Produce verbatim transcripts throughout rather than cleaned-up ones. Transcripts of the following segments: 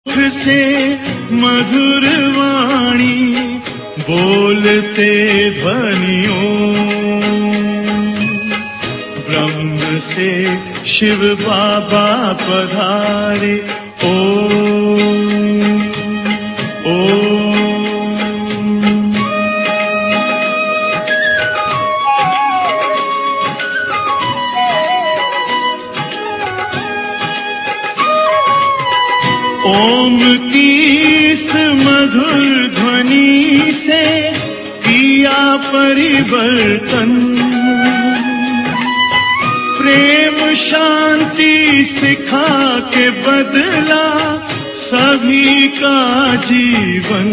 से मधुर वाणी बोलते ध्वनियों, ब्रह्म से शिव बाबा पधारे। ओम ओम। ओम की इस मधुर ध्वनि से किया परिवर्तन, प्रेम शांति सिखा के बदला सभी का जीवन।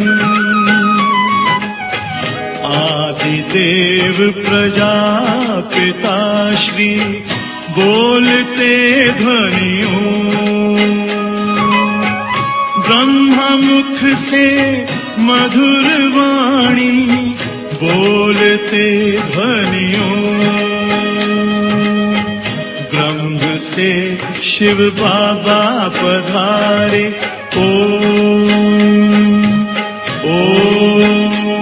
आदिदेव प्रजापिता श्री बोलते ध्वनियों, ब्रह्मा मुख से मधुर वाणी बोलते ध्वनियों, ब्रह्म से शिव बाबा पधारे। ओम ओम।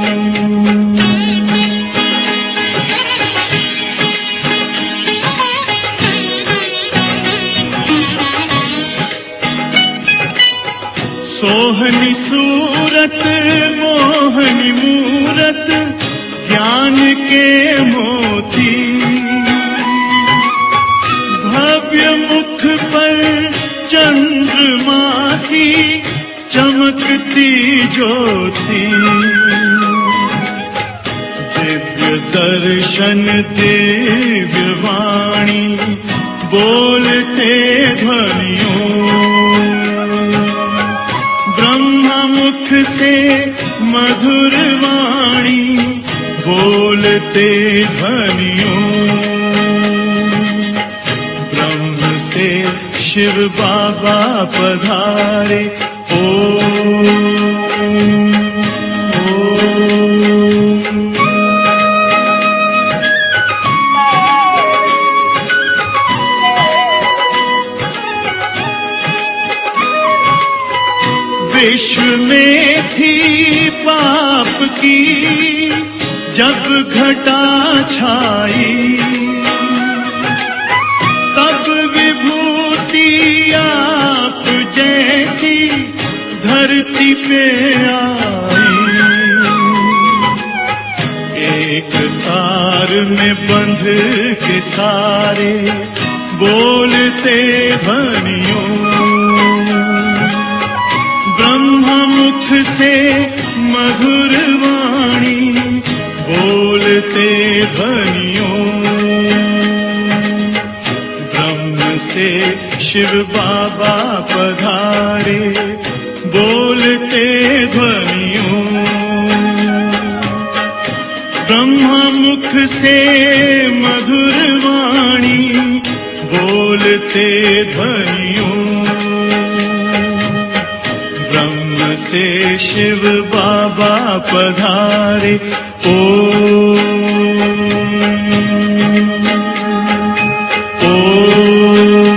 सोहनी सूरत मोहनी मूरत ज्ञान के मोती, भव्य मुख पर चंद्रमा सी चमकती ज्योति, दिव्य दर्शन दिव्य वाणी बोलते ध्वनियों, ब्रह्मा मुख से मधुर वाणी बोलते ध्वनियों, ब्रह्म से शिव बाबा पधारे। ओम ओम। विश्व में थी पाप की जब घटा छाई, तब विभूति आप जैसी धरती पे आई। एक तार में बंध के सारे बोलते ध्वनियों, ब्रह्मा मुख से मधुर वाणी बोलते ध्वनियों, ब्रह्म से शिव बाबा पधारे बोलते ध्वनियों, ब्रह्मा मुख से मधुर वाणी बोलते ध्वनियों, ब्रह्म से शिव बाबा पधारे। ओम ओम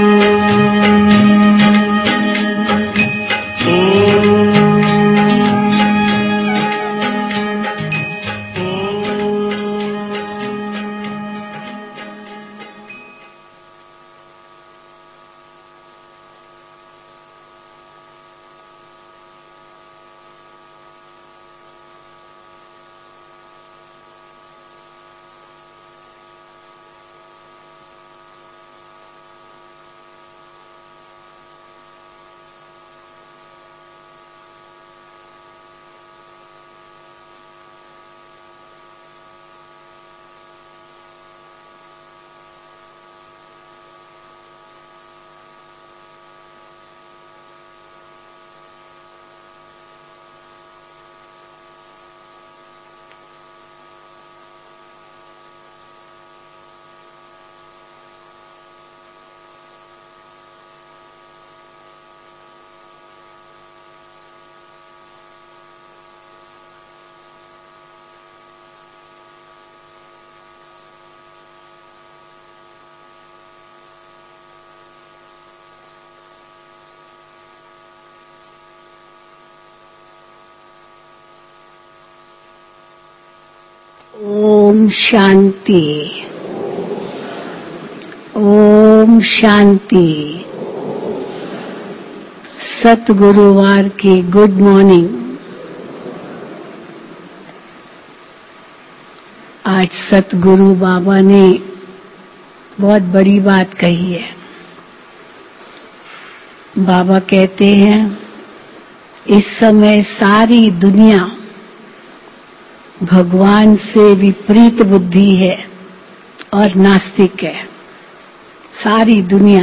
ओम शांति। ओम शांति। सतगुरुवार की गुड मॉर्निंग। आज सतगुरु बाबा ने बहुत बड़ी बात कही है। बाबा कहते हैं इस समय सारी दुनिया भगवान से विपरीत बुद्धि है और नास्तिक है। सारी दुनिया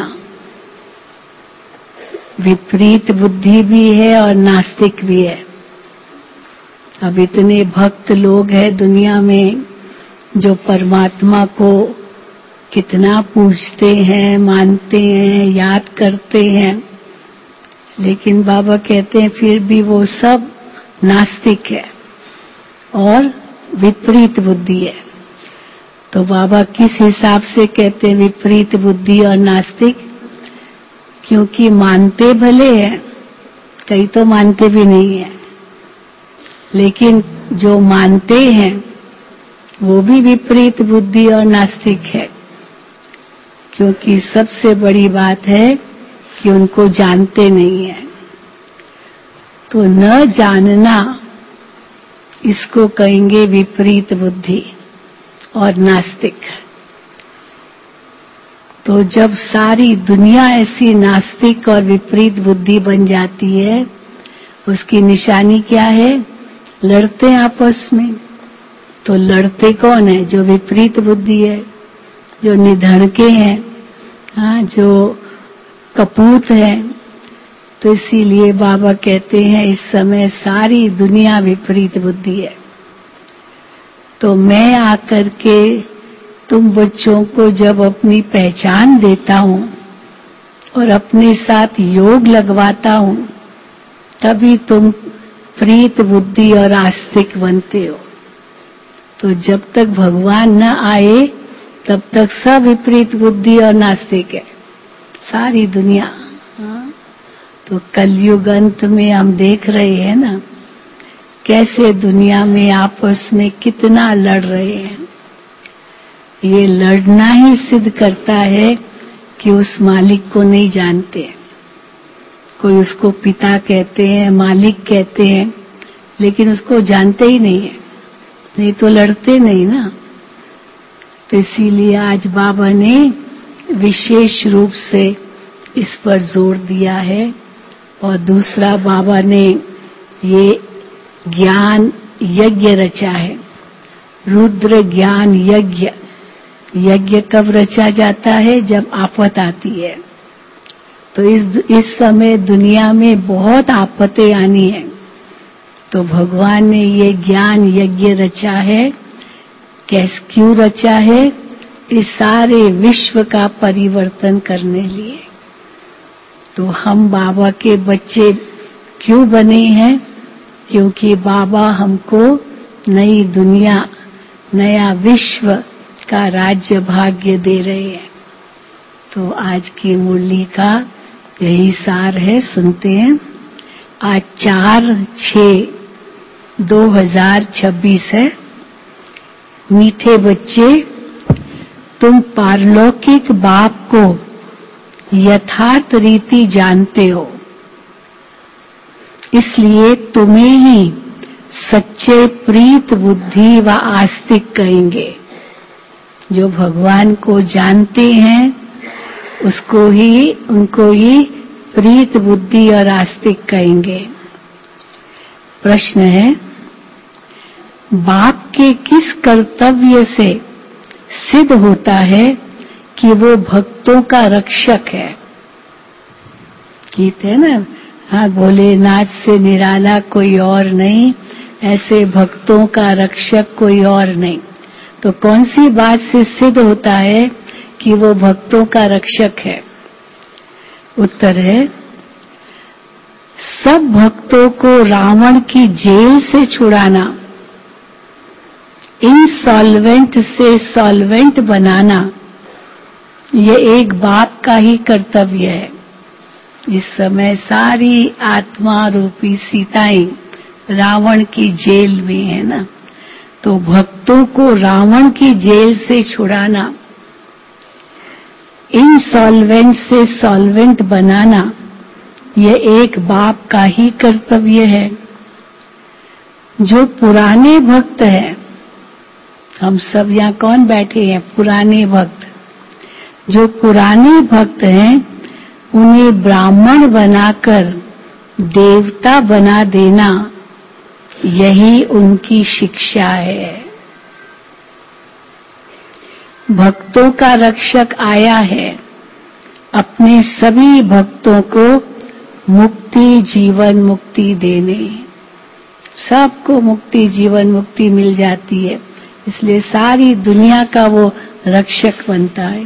विपरीत बुद्धि भी है और नास्तिक भी है। अब इतने भक्त लोग हैं दुनिया में जो परमात्मा को कितना पूजते हैं, मानते हैं, याद करते हैं, लेकिन बाबा कहते हैं फिर भी वो सब नास्तिक है और विपरीत बुद्धि है। तो बाबा किस हिसाब से कहते हैं विपरीत बुद्धि और नास्तिक? क्योंकि मानते भले हैं, कई तो मानते भी नहीं है, लेकिन जो मानते हैं वो भी विपरीत बुद्धि और नास्तिक है। क्योंकि सबसे बड़ी बात है कि उनको जानते नहीं है। तो न जानना इसको कहेंगे विपरीत बुद्धि और नास्तिक। तो जब सारी दुनिया ऐसी नास्तिक और विपरीत बुद्धि बन जाती है, उसकी निशानी क्या है? लड़ते हैं आपस में। तो लड़ते कौन है? जो विपरीत बुद्धि है, जो निधड़के हैं, हाँ, जो कपूत है। तो इसीलिए बाबा कहते हैं इस समय सारी दुनिया विपरीत बुद्धि है। तो मैं आकर के तुम बच्चों को जब अपनी पहचान देता हूं और अपने साथ योग लगवाता हूं, तभी तुम प्रीत बुद्धि और आस्तिक बनते हो। तो जब तक भगवान न आए तब तक सब विपरीत बुद्धि और नास्तिक है सारी दुनिया। हाँ? तो कलयुग अंत में हम देख रहे हैं ना कैसे दुनिया में आपस में कितना लड़ रहे हैं। ये लड़ना ही सिद्ध करता है कि उस मालिक को नहीं जानते। कोई उसको पिता कहते हैं, मालिक कहते हैं, लेकिन उसको जानते ही नहीं है, नहीं तो लड़ते नहीं ना। तो इसीलिए आज बाबा ने विशेष रूप से इस पर जोर दिया है। और दूसरा बाबा ने ये ज्ञान यज्ञ रचा है, रुद्र ज्ञान यज्ञ। यज्ञ कब रचा जाता है? जब आफत आती है। तो इस इस समय दुनिया में बहुत आफतें आनी है, तो भगवान ने ये ज्ञान यज्ञ रचा है। कैसे, क्यों रचा है? इस सारे विश्व का परिवर्तन करने लिए। तो हम बाबा के बच्चे क्यों बने हैं? क्योंकि बाबा हमको नई दुनिया, नया विश्व का राज्य भाग्य दे रहे हैं। तो आज की मुरली का यही सार है, सुनते हैं। आज चार छः दो हजार छब्बीस है। मीठे बच्चे, तुम पारलौकिक बाप को यथार्थ रीति जानते हो, इसलिए तुम्हें ही सच्चे प्रीत बुद्धि व आस्तिक कहेंगे। जो भगवान को जानते हैं उसको ही, उनको ही प्रीत बुद्धि और आस्तिक कहेंगे। प्रश्न है, बाप के किस कर्तव्य से सिद्ध होता है कि वो भक्तों का रक्षक है? कहते हैं ना, हाँ, भोलेनाथ से निराला कोई और नहीं, ऐसे भक्तों का रक्षक कोई और नहीं। तो कौन सी बात से सिद्ध होता है कि वो भक्तों का रक्षक है? उत्तर है, सब भक्तों को रावण की जेल से छुड़ाना, इनसॉल्वेंट से सॉल्वेंट बनाना, ये एक बाप का ही कर्तव्य है। इस समय सारी आत्मा रूपी सीताएं रावण की जेल में है ना, तो भक्तों को रावण की जेल से छुड़ाना, इनसॉल्वेंट से सॉल्वेंट बनाना, यह एक बाप का ही कर्तव्य है। जो पुराने भक्त हैं, हम सब यहाँ कौन बैठे हैं? पुराने भक्त। जो पुराने भक्त हैं उन्हें ब्राह्मण बनाकर देवता बना देना, यही उनकी शिक्षा है। भक्तों का रक्षक आया है अपने सभी भक्तों को मुक्ति, जीवन मुक्ति देने। सबको मुक्ति, जीवन मुक्ति मिल जाती है, इसलिए सारी दुनिया का वो रक्षक बनता है।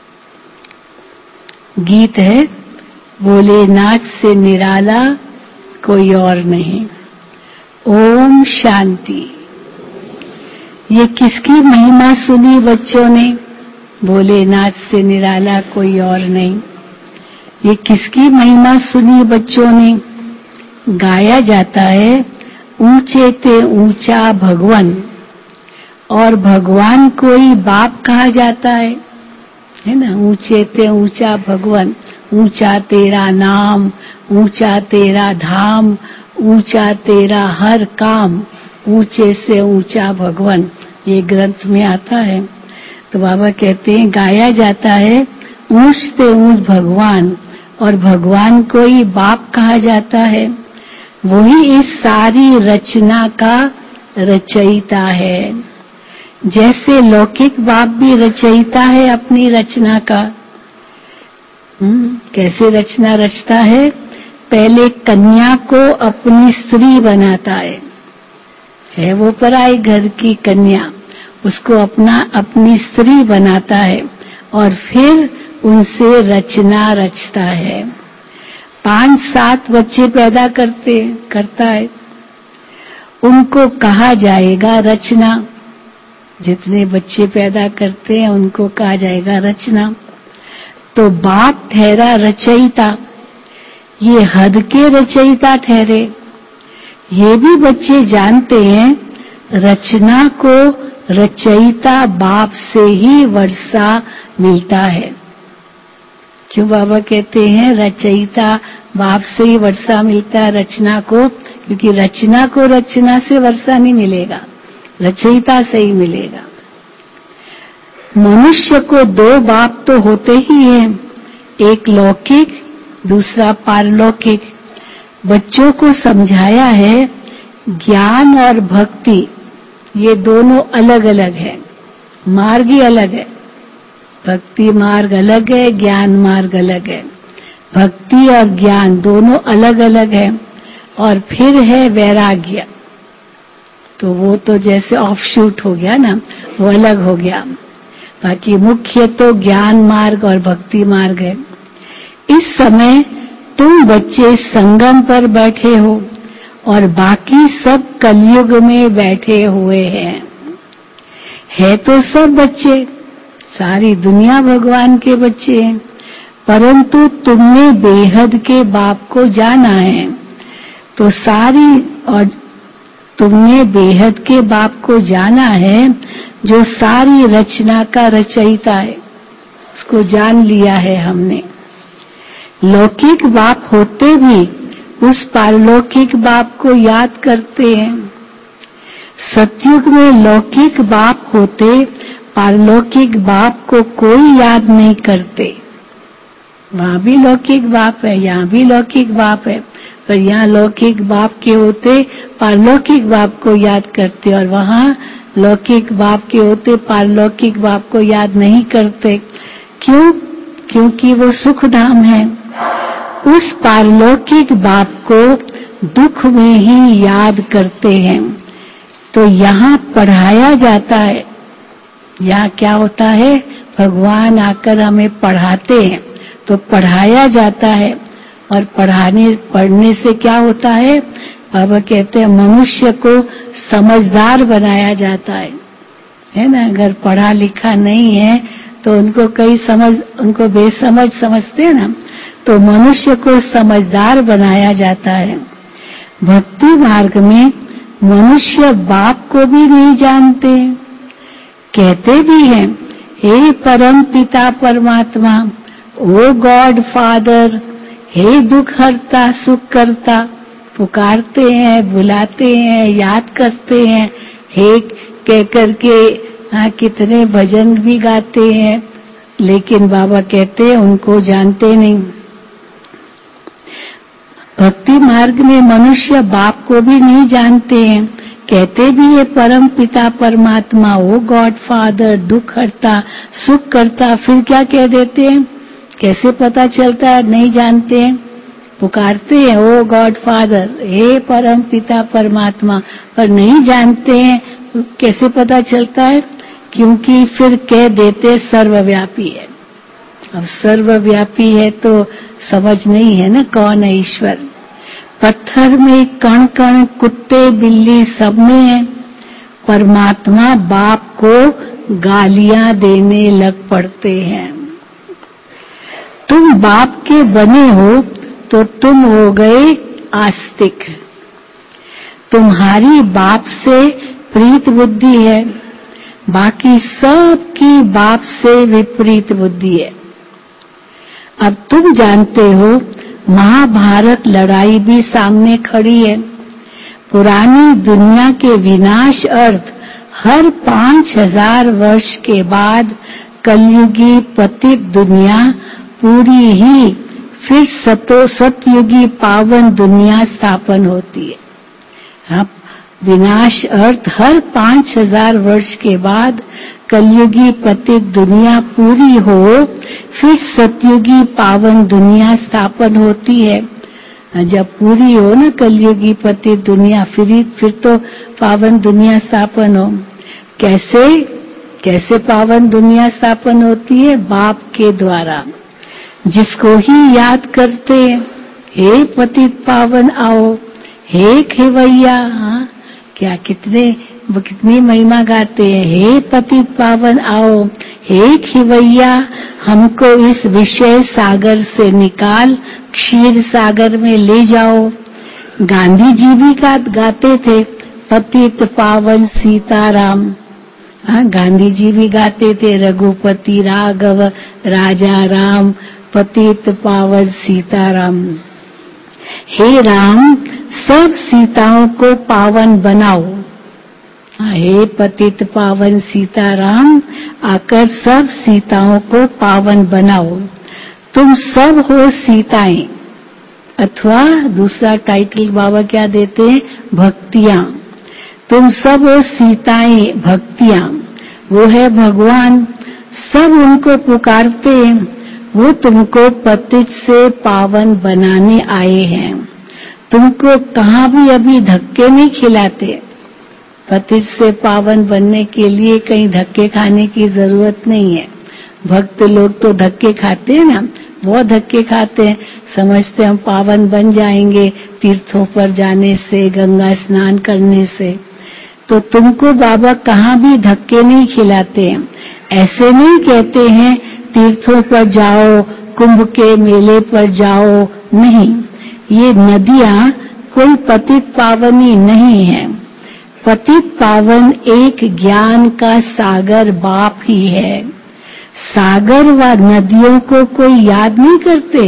गीत है, भोलेनाथ से निराला कोई और नहीं। ओम शांति। ये किसकी महिमा सुनी बच्चों ने? भोलेनाथ से निराला कोई और नहीं। ये किसकी महिमा सुनी बच्चों ने? गाया जाता है, ऊंचे ते ऊंचा भगवान, और भगवान कोई बाप कहा जाता है, है ना? ऊंचे ते ऊंचा भगवान, ऊंचा तेरा नाम, ऊंचा तेरा धाम, ऊंचा तेरा हर काम, ऊंचे से ऊंचा भगवान, ये ग्रंथ में आता है। तो बाबा कहते हैं गाया जाता है ऊंच से ऊंच भगवान, और भगवान को ही बाप कहा जाता है। वही इस सारी रचना का रचयिता है। जैसे लौकिक बाप भी रचयिता है अपनी रचना का। हम्म, कैसे रचना रचता है? पहले कन्या को अपनी स्त्री बनाता है, है वो पराई घर की कन्या, उसको अपना अपनी स्त्री बनाता है, और फिर उनसे रचना रचता है। पांच सात बच्चे पैदा करते करता है, उनको कहा जाएगा रचना। जितने बच्चे पैदा करते हैं उनको कहा जाएगा रचना। तो बाप ठहरा रचयिता, ये हद के रचयिता ठहरे। ये भी बच्चे जानते हैं रचना को रचयिता बाप से ही वर्षा मिलता है। क्यों बाबा कहते हैं रचयिता बाप से ही वर्षा मिलता है रचना को? क्योंकि रचना को रचना से वर्षा नहीं मिलेगा, रचयिता से ही मिलेगा। मनुष्य को दो बाप तो होते ही हैं, एक लौकिक, दूसरा पारलौकिक। बच्चों को समझाया है ज्ञान और भक्ति ये दोनों अलग अलग है, मार्ग ही अलग है। भक्ति मार्ग अलग है, ज्ञान मार्ग अलग है। भक्ति और ज्ञान दोनों अलग अलग है। और फिर है वैराग्य, तो वो तो जैसे ऑफशूट हो गया ना, वो अलग हो गया। बाकी मुख्य तो ज्ञान मार्ग और भक्ति मार्ग है। इस समय तुम बच्चे संगम पर बैठे हो और बाकी सब कलयुग में बैठे हुए हैं। है तो सब बच्चे, सारी दुनिया भगवान के बच्चे हैं, परंतु तुमने बेहद के बाप को जाना है, तो सारी और तुमने बेहद के बाप को जाना है जो सारी रचना का रचयिता है, उसको जान लिया है हमने। लौकिक बाप होते भी उस पारलौकिक बाप को याद करते हैं। सतयुग में लौकिक बाप होते पारलौकिक बाप को कोई याद नहीं करते। वहां भी लौकिक बाप है, यहाँ भी लौकिक बाप है, पर यहाँ लौकिक बाप के होते पारलौकिक बाप को याद करते, और वहां लौकिक बाप के होते पारलौकिक बाप को याद नहीं करते। क्यों? क्योंकि वो सुख धाम है। उस पारलौकिक बाप को दुख में ही याद करते हैं। तो यहाँ पढ़ाया जाता है। यहाँ क्या होता है? भगवान आकर हमें पढ़ाते हैं, तो पढ़ाया जाता है। और पढ़ाने पढ़ने से क्या होता है? बाबा कहते हैं मनुष्य को समझदार बनाया जाता है, है ना? अगर पढ़ा लिखा नहीं है तो उनको कई समझ उनको बेसमझ समझते हैं ना, तो मनुष्य को समझदार बनाया जाता है। भक्ति मार्ग में मनुष्य बाप को भी नहीं जानते, कहते भी हैं हे परम पिता परमात्मा, ओ गॉड फादर, हे दुख हरता सुख करता, पुकारते हैं, बुलाते हैं, याद करते हैं, हे कह करके हाँ कितने भजन भी गाते हैं, लेकिन बाबा कहते हैं उनको जानते नहीं। भक्ति मार्ग में मनुष्य बाप को भी नहीं जानते हैं, कहते भी है परम पिता परमात्मा, ओ गॉड फादर, दुख हरता सुख करता, फिर क्या कह देते हैं? कैसे पता चलता है? नहीं जानते हैं, पुकारते हैं ओ गॉड फादर, हे परम पिता परमात्मा, पर नहीं जानते हैं। कैसे पता चलता है? क्योंकि फिर कह देते सर्वव्यापी है। अब सर्वव्यापी है तो समझ नहीं है ना कौन है ईश्वर। पत्थर में कण कण, कुत्ते बिल्ली सब में है। परमात्मा बाप को गालियां देने लग पड़ते हैं। तुम बाप के बने हो तो तुम हो गए आस्तिक। तुम्हारी बाप से प्रीत बुद्धि है, बाकी सब की बाप से विपरीत बुद्धि है। अब तुम जानते हो महाभारत लड़ाई भी सामने खड़ी है। पुरानी दुनिया के विनाश अर्थ हर पांच हजार वर्ष के बाद कलयुगी पतित दुनिया पूरी ही फिर सतो सतयुगी पावन दुनिया स्थापन होती है। हाँ, विनाश अर्थ हर पांच हजार वर्ष के बाद कलयुगी पतित दुनिया पूरी हो फिर सतयुगी पावन दुनिया स्थापन होती है। जब पूरी हो ना कलयुगी पतित दुनिया, फिर फिर तो पावन दुनिया स्थापन हो। कैसे कैसे पावन दुनिया स्थापन होती है? बाप के द्वारा। जिसको ही याद करते हैं, हे पतित पावन आओ, हे खेवैया, हाँ क्या कितने वो कितनी महिमा गाते हैं, हे पतित पावन आओ, हे खिवैया, हमको इस विषय सागर से निकाल क्षीर सागर में ले जाओ। गांधी जी भी गा, गाते थे पतित पावन सीताराम। हाँ, गांधी जी भी गाते थे रघुपति राघव राजा राम, पतित पावन सीताराम। हे राम, सब सीताओं को पावन बनाओ। हे पतित पावन सीताराम, आकर सब सीताओं को पावन बनाओ। तुम सब हो सीताएं। अथवा दूसरा टाइटल बाबा क्या देते हैं? भक्तियां। तुम सब हो सीताएं, भक्तियां। वो है भगवान, सब उनको पुकारते हैं। वो तुमको पतित से पावन बनाने आए हैं। तुमको कहाँ भी अभी धक्के नहीं खिलाते। पतित से पावन बनने के लिए कहीं धक्के खाने की जरूरत नहीं है। भक्त लोग तो धक्के खाते हैं ना, बहुत धक्के खाते हैं, समझते हम पावन बन जाएंगे तीर्थों पर जाने से, गंगा स्नान करने से। तो तुमको बाबा कहाँ भी धक्के नहीं खिलाते हैं। ऐसे नहीं कहते हैं तीर्थों पर जाओ, कुंभ के मेले पर जाओ, नहीं। ये नदियां कोई पतित पावनी नहीं है। पतित पावन एक ज्ञान का सागर बाप ही है। सागर व नदियों को कोई याद नहीं करते।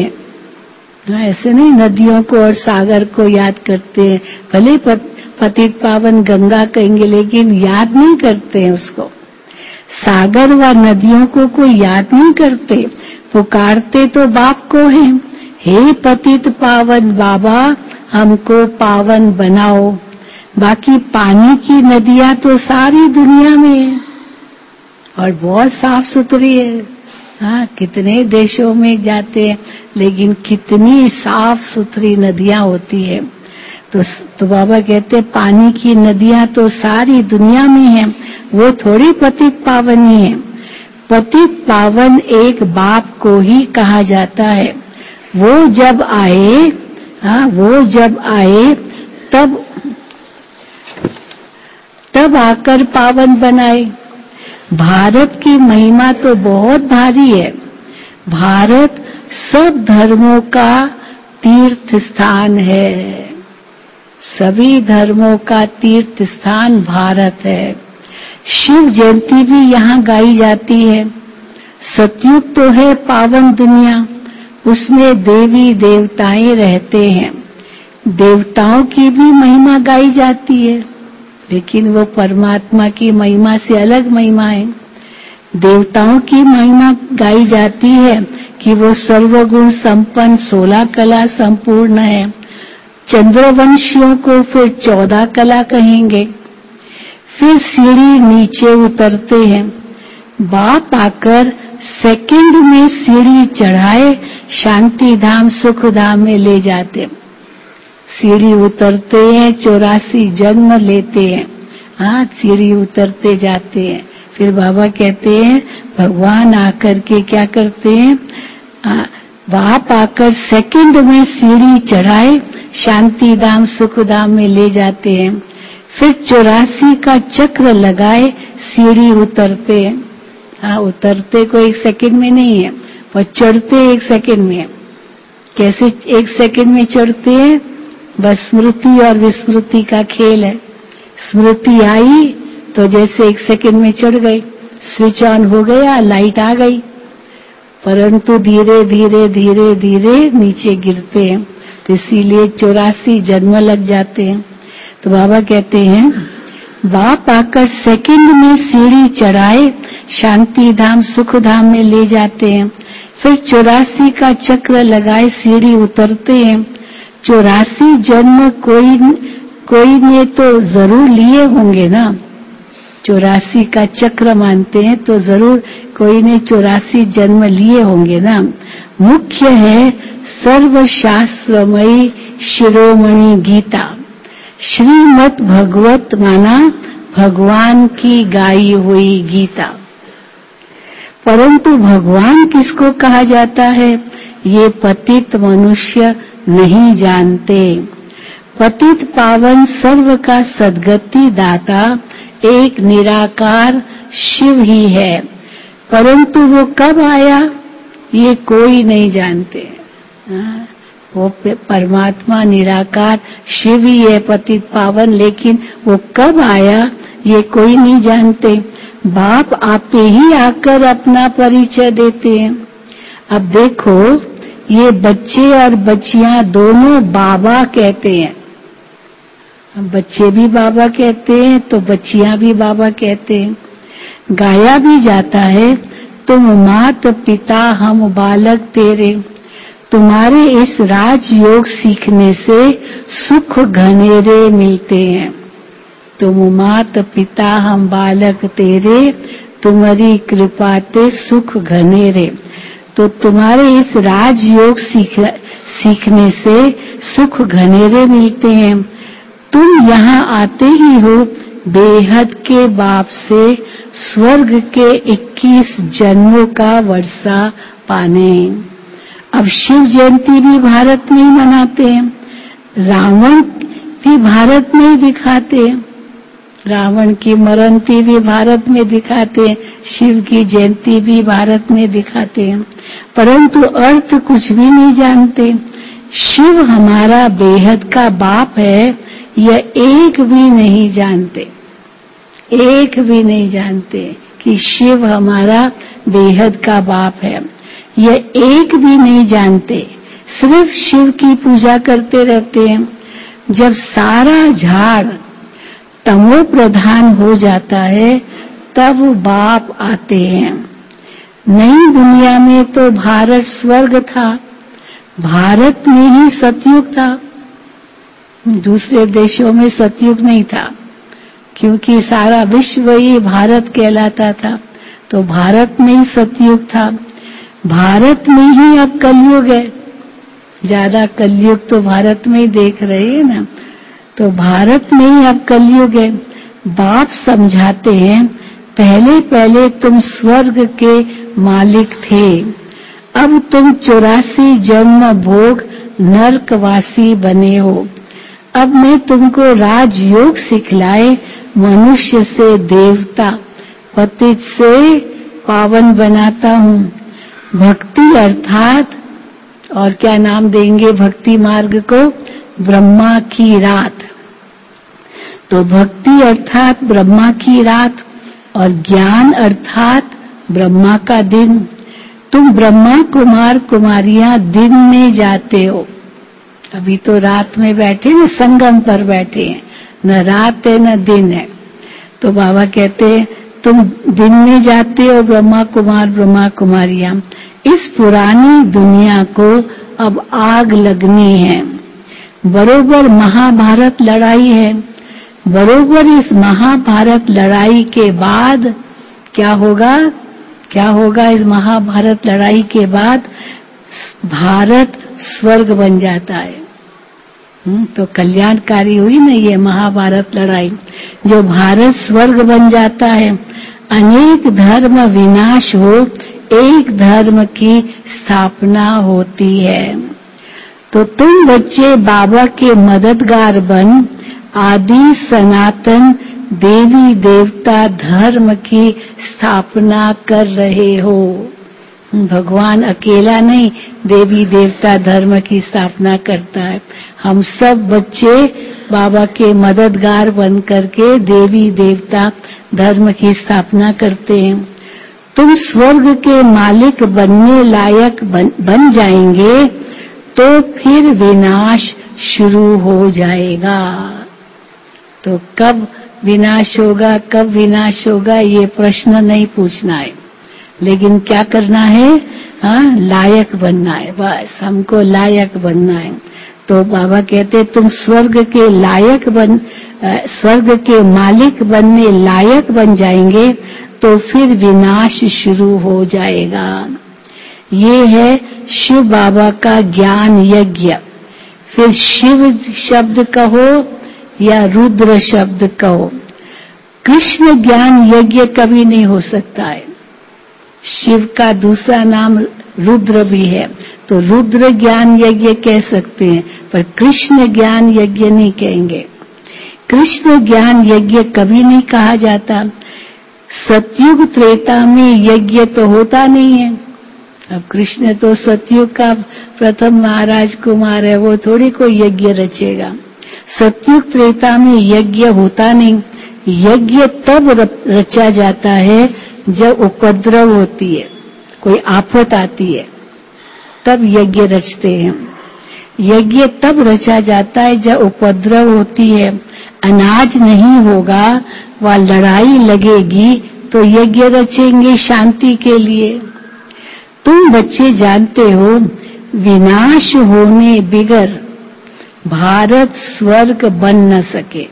ऐसे नहीं नदियों को और सागर को याद करते हैं, भले पतित पावन गंगा कहेंगे लेकिन याद नहीं करते हैं उसको। सागर व नदियों को कोई याद नहीं करते, पुकारते तो बाप को हैं। हे पतित पावन बाबा, हमको पावन बनाओ। बाकी पानी की नदियां तो सारी दुनिया में है और बहुत साफ सुथरी है। हाँ, कितने देशों में जाते हैं लेकिन कितनी साफ सुथरी नदियां होती है। तो, तो बाबा कहते हैं पानी की नदियां तो सारी दुनिया में है, वो थोड़ी पतित पावन ही है। पतित पावन एक बाप को ही कहा जाता है। वो जब आए, हाँ वो जब आए तब तब आकर पावन बनाए। भारत की महिमा तो बहुत भारी है। भारत सब धर्मों का तीर्थ स्थान है। सभी धर्मों का तीर्थ स्थान भारत है। शिव जयंती भी यहाँ गाई जाती है। सतयुग तो है पावन दुनिया, उसमें देवी देवताएं रहते हैं। देवताओं की भी महिमा गाई जाती है, लेकिन वो परमात्मा की महिमा से अलग महिमा है। देवताओं की महिमा गाई जाती है कि वो सर्वगुण संपन्न, सोलह कला संपूर्ण है। चंद्रवंशियों को फिर चौदह कला कहेंगे। फिर सीढ़ी नीचे उतरते हैं। बाप आकर सेकंड में सीढ़ी चढ़ाए शांति धाम सुख धाम में ले जाते। सीढ़ी उतरते हैं, चौरासी जन्म लेते हैं। हाँ, सीढ़ी उतरते जाते हैं। फिर बाबा कहते हैं भगवान आकर के क्या करते हैं, आ, बाप आकर सेकंड में सीढ़ी चढ़ाए शांति धाम सुख धाम में ले जाते हैं। फिर चौरासी का चक्र लगाए सीढ़ी उतरते हैं। हाँ, उतरते को एक सेकंड में नहीं है, पर चढ़ते एक सेकंड में। कैसे एक सेकंड में चढ़ते हैं? बस स्मृति और विस्मृति का खेल है। स्मृति आई तो जैसे एक सेकंड में चढ़ गए, स्विच ऑन हो गया, लाइट आ गई, परंतु धीरे धीरे धीरे धीरे नीचे गिरते हैं। तो इसीलिए चौरासी जन्म लग जाते हैं। तो बाबा कहते हैं बाप आकर सेकंड में सीढ़ी चढ़ाए शांति धाम सुख धाम में ले जाते हैं। फिर चौरासी का चक्र लगाए सीढ़ी उतरते हैं। चौरासी जन्म कोई कोई ने तो जरूर लिए होंगे ना। चौरासी का चक्र मानते हैं तो जरूर कोई ने चौरासी जन्म लिए होंगे ना। मुख्य है सर्वशास्त्रमयी शिरोमणि गीता। श्रीमद् भगवत माना भगवान की गाई हुई गीता। परंतु भगवान किसको कहा जाता है, ये पतित मनुष्य नहीं जानते। पतित पावन सर्व का सद्गति दाता एक निराकार शिव ही है, परंतु वो कब आया ये कोई नहीं जानते। वो परमात्मा निराकार शिव ही है पतित पावन, लेकिन वो कब आया ये कोई नहीं जानते। बाप आपे ही आकर अपना परिचय देते हैं। अब देखो, ये बच्चे और बच्चियां दोनों बाबा कहते हैं। बच्चे भी बाबा कहते हैं तो बच्चियां भी बाबा कहते हैं। गाया भी जाता है तुम मात पिता हम बालक तेरे। तुम्हारे इस राजयोग सीखने से सुख घनेरे मिलते हैं। तुम मात पिता हम बालक तेरे, तुम्हारी कृपा ते सुख घनेरे। तो तुम्हारे इस राजयोग सीख सीखने से सुख घनेरे मिलते हैं। तुम यहाँ आते ही हो बेहद के बाप से स्वर्ग के इक्कीस जन्मों का वर्षा पाने। अब शिव जयंती भी भारत में ही मनाते हैं, रावण भी भारत में ही दिखाते हैं, रावण की मरंती भी भारत में दिखाते हैं, शिव की जयंती भी भारत में दिखाते हैं, परंतु अर्थ कुछ भी नहीं जानते। शिव हमारा बेहद का बाप है यह एक भी नहीं जानते, एक भी नहीं जानते कि शिव हमारा बेहद का बाप है, यह एक भी नहीं जानते। सिर्फ शिव की पूजा करते रहते हैं। जब सारा झाड़ तमो प्रधान हो जाता है तब बाप आते हैं। नई दुनिया में तो भारत स्वर्ग था, भारत में ही सतयुग था, दूसरे देशों में सतयुग नहीं था, क्योंकि सारा विश्व ही भारत कहलाता था, तो भारत में ही सतयुग था। भारत में ही अब कलयुग है, ज्यादा कलयुग तो भारत में ही देख रहे हैं ना, तो भारत में ही अब कलयुग है। बाप समझाते हैं पहले पहले तुम स्वर्ग के मालिक थे, अब तुम चौरासी जन्म भोग नरकवासी बने हो। अब मैं तुमको राजयोग सिखलाए मनुष्य से देवता, पतित से पावन बनाता हूँ। भक्ति अर्थात, और क्या नाम देंगे भक्ति मार्ग को, ब्रह्मा की रात। तो भक्ति अर्थात ब्रह्मा की रात और ज्ञान अर्थात ब्रह्मा का दिन। तुम ब्रह्मा कुमार कुमारियां दिन में जाते हो, अभी तो रात में बैठे न, संगम पर बैठे हैं, न रात है न दिन है। तो बाबा कहते हैं तुम दिन में जाते हो ब्रह्मा कुमार ब्रह्मा कुमारियां, इस पुरानी दुनिया को अब आग लगनी है। बरोबर महाभारत लड़ाई है, बरोबर इस महाभारत लड़ाई के बाद क्या होगा, क्या होगा इस महाभारत लड़ाई के बाद? भारत स्वर्ग बन जाता है। हम्म तो कल्याणकारी हुई ना ये महाभारत लड़ाई। जो भारत स्वर्ग बन जाता है, अनेक धर्म विनाश हो, एक धर्म की स्थापना होती है। तो तुम बच्चे बाबा के मददगार बन आदि सनातन देवी देवता धर्म की स्थापना कर रहे हो। भगवान अकेला नहीं देवी देवता धर्म की स्थापना करता है, हम सब बच्चे बाबा के मददगार बन करके देवी देवता धर्म की स्थापना करते हैं। तुम स्वर्ग के मालिक बनने लायक बन, बन जाएंगे तो फिर विनाश शुरू हो जाएगा। तो कब विनाश होगा, कब विनाश होगा, ये प्रश्न नहीं पूछना है, लेकिन क्या करना है? हाँ, लायक बनना है, बस हमको लायक बनना है। तो बाबा कहते तुम स्वर्ग के लायक बन, स्वर्ग के मालिक बनने लायक बन जाएंगे तो फिर विनाश शुरू हो जाएगा। ये है शिव बाबा का ज्ञान यज्ञ। फिर शिव शब्द कहो या रुद्र शब्द कहो, कृष्ण ज्ञान यज्ञ कभी नहीं हो सकता है। शिव का दूसरा नाम रुद्र भी है, तो रुद्र ज्ञान यज्ञ कह सकते हैं, पर कृष्ण ज्ञान यज्ञ नहीं कहेंगे। कृष्ण ज्ञान यज्ञ कभी नहीं कहा जाता। सतयुग त्रेता में यज्ञ तो होता नहीं है। अब कृष्ण तो सतयुग का प्रथम महाराज कुमार है, वो थोड़ी कोई यज्ञ रचेगा। सतयुग त्रेता में यज्ञ होता नहीं। यज्ञ तब रचा जाता है जब उपद्रव होती है, कोई आफत आती है, तब यज्ञ रचते हैं। यज्ञ तब रचा जाता है जब उपद्रव होती है, अनाज नहीं होगा व लड़ाई लगेगी तो यज्ञ रचेंगे शांति के लिए। तुम बच्चे जानते हो विनाश होने बिगर भारत स्वर्ग बन न सके।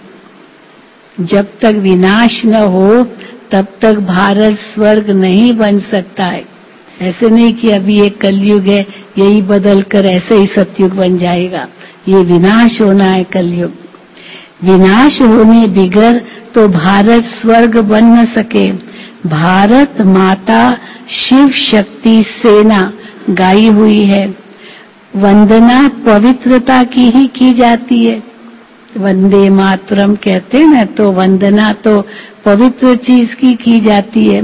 जब तक विनाश न हो तब तक भारत स्वर्ग नहीं बन सकता है। ऐसे नहीं कि अभी ये कलयुग है, यही बदल कर ऐसे ही सतयुग बन जाएगा, ये विनाश होना है कलयुग। विनाश होने बिगर तो भारत स्वर्ग बन न सके। भारत माता शिव शक्ति सेना गाई हुई है। वंदना पवित्रता की ही की जाती है। वंदे मातरम कहते हैं ना, तो वंदना तो पवित्र चीज की की जाती है।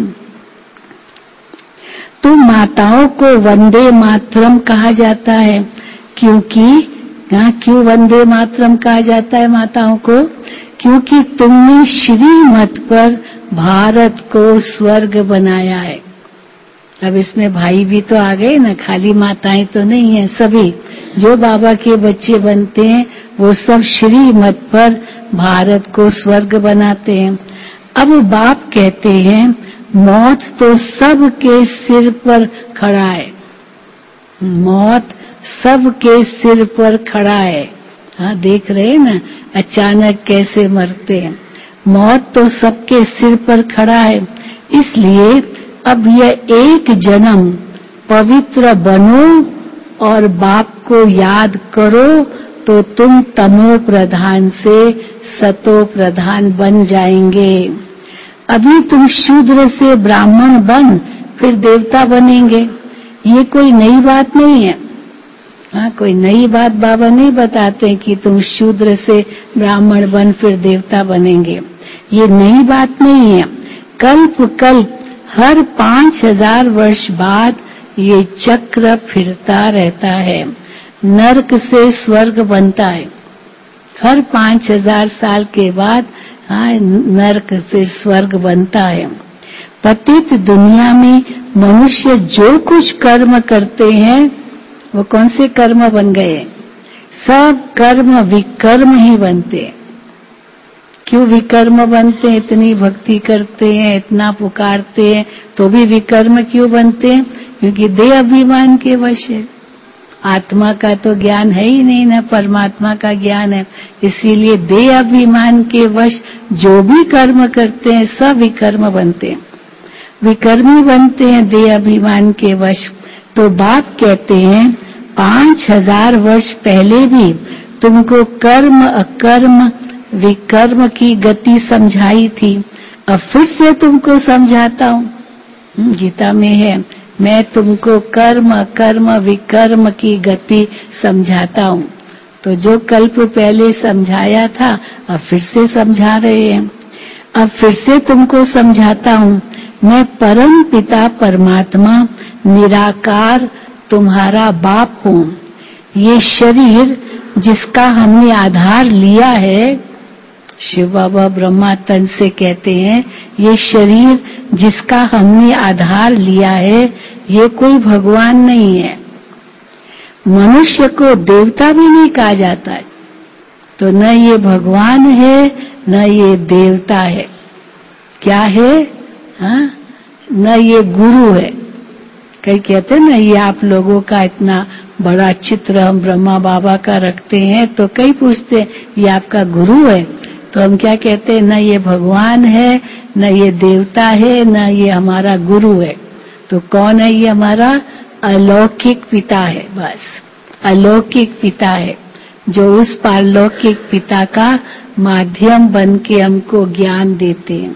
तो माताओं को वंदे मातरम कहा जाता है, क्योंकि हाँ, क्यों वंदे मातरम कहा जाता है माताओं को? क्योंकि तुमने श्रीमत पर भारत को स्वर्ग बनाया है। अब इसमें भाई भी तो आ गए ना, खाली माताएं तो नहीं है, सभी जो बाबा के बच्चे बनते हैं वो सब श्रीमत पर भारत को स्वर्ग बनाते हैं। अब बाप कहते हैं मौत तो सबके सिर पर खड़ा है, मौत सबके सिर पर खड़ा है। हाँ, देख रहे हैं ना अचानक कैसे मरते हैं। मौत तो सबके सिर पर खड़ा है, इसलिए अब यह एक जन्म पवित्र बनो और बाप को याद करो तो तुम तमो प्रधान से सतो प्रधान बन जाएंगे। अभी तुम शूद्र से ब्राह्मण बन फिर देवता बनेंगे, ये कोई नई बात नहीं है। हाँ, कोई नई बात बाबा नहीं बताते कि तुम शूद्र से ब्राह्मण बन फिर देवता बनेंगे, ये नई बात नहीं है। कल्प कल्प हर पांच हजार वर्ष बाद ये चक्र फिरता रहता है, नरक से स्वर्ग बनता है। हर पांच हजार साल के बाद हाँ नरक फिर स्वर्ग बनता है। पतित दुनिया में मनुष्य जो कुछ कर्म करते हैं वो कौन से कर्म बन गए? सब कर्म विकर्म ही बनते हैं। क्यों विकर्म बनते हैं? इतनी भक्ति करते हैं, इतना पुकारते हैं, तो भी विकर्म क्यों बनते हैं? क्योंकि देह अभिमान के वश है। आत्मा का तो ज्ञान है ही नहीं ना, परमात्मा का ज्ञान है। इसीलिए देह अभिमान के वश जो भी कर्म करते हैं सब विकर्म बनते हैं, विकर्मी बनते हैं देह अभिमान के वश। तो बाप कहते हैं पांच हजार वर्ष पहले भी तुमको कर्म अकर्म विकर्म की गति समझाई थी, अब फिर से तुमको समझाता हूँ। गीता में है, मैं तुमको कर्म कर्म विकर्म की गति समझाता हूँ। तो जो कल्प पहले समझाया था अब फिर से समझा रहे हैं। अब फिर से तुमको समझाता हूँ, मैं परम पिता परमात्मा निराकार तुम्हारा बाप हूँ। ये शरीर जिसका हमने आधार लिया है, शिव बाबा ब्रह्मा तन से कहते हैं, ये शरीर जिसका हमने आधार लिया है ये कोई भगवान नहीं है। मनुष्य को देवता भी नहीं कहा जाता है, तो न ये भगवान है न ये देवता है। क्या है? हाँ, न ये गुरु है। कई कहते हैं ना ये आप लोगों का इतना बड़ा चित्र हम ब्रह्मा बाबा का रखते हैं, तो कई पूछते हैं ये आपका गुरु है? तो हम क्या कहते हैं, न ये भगवान है न ये देवता है न ये हमारा गुरु है। तो कौन है? ये हमारा अलौकिक पिता है। बस अलौकिक पिता है जो उस पारलौकिक पिता का माध्यम बन के हमको ज्ञान देते हैं।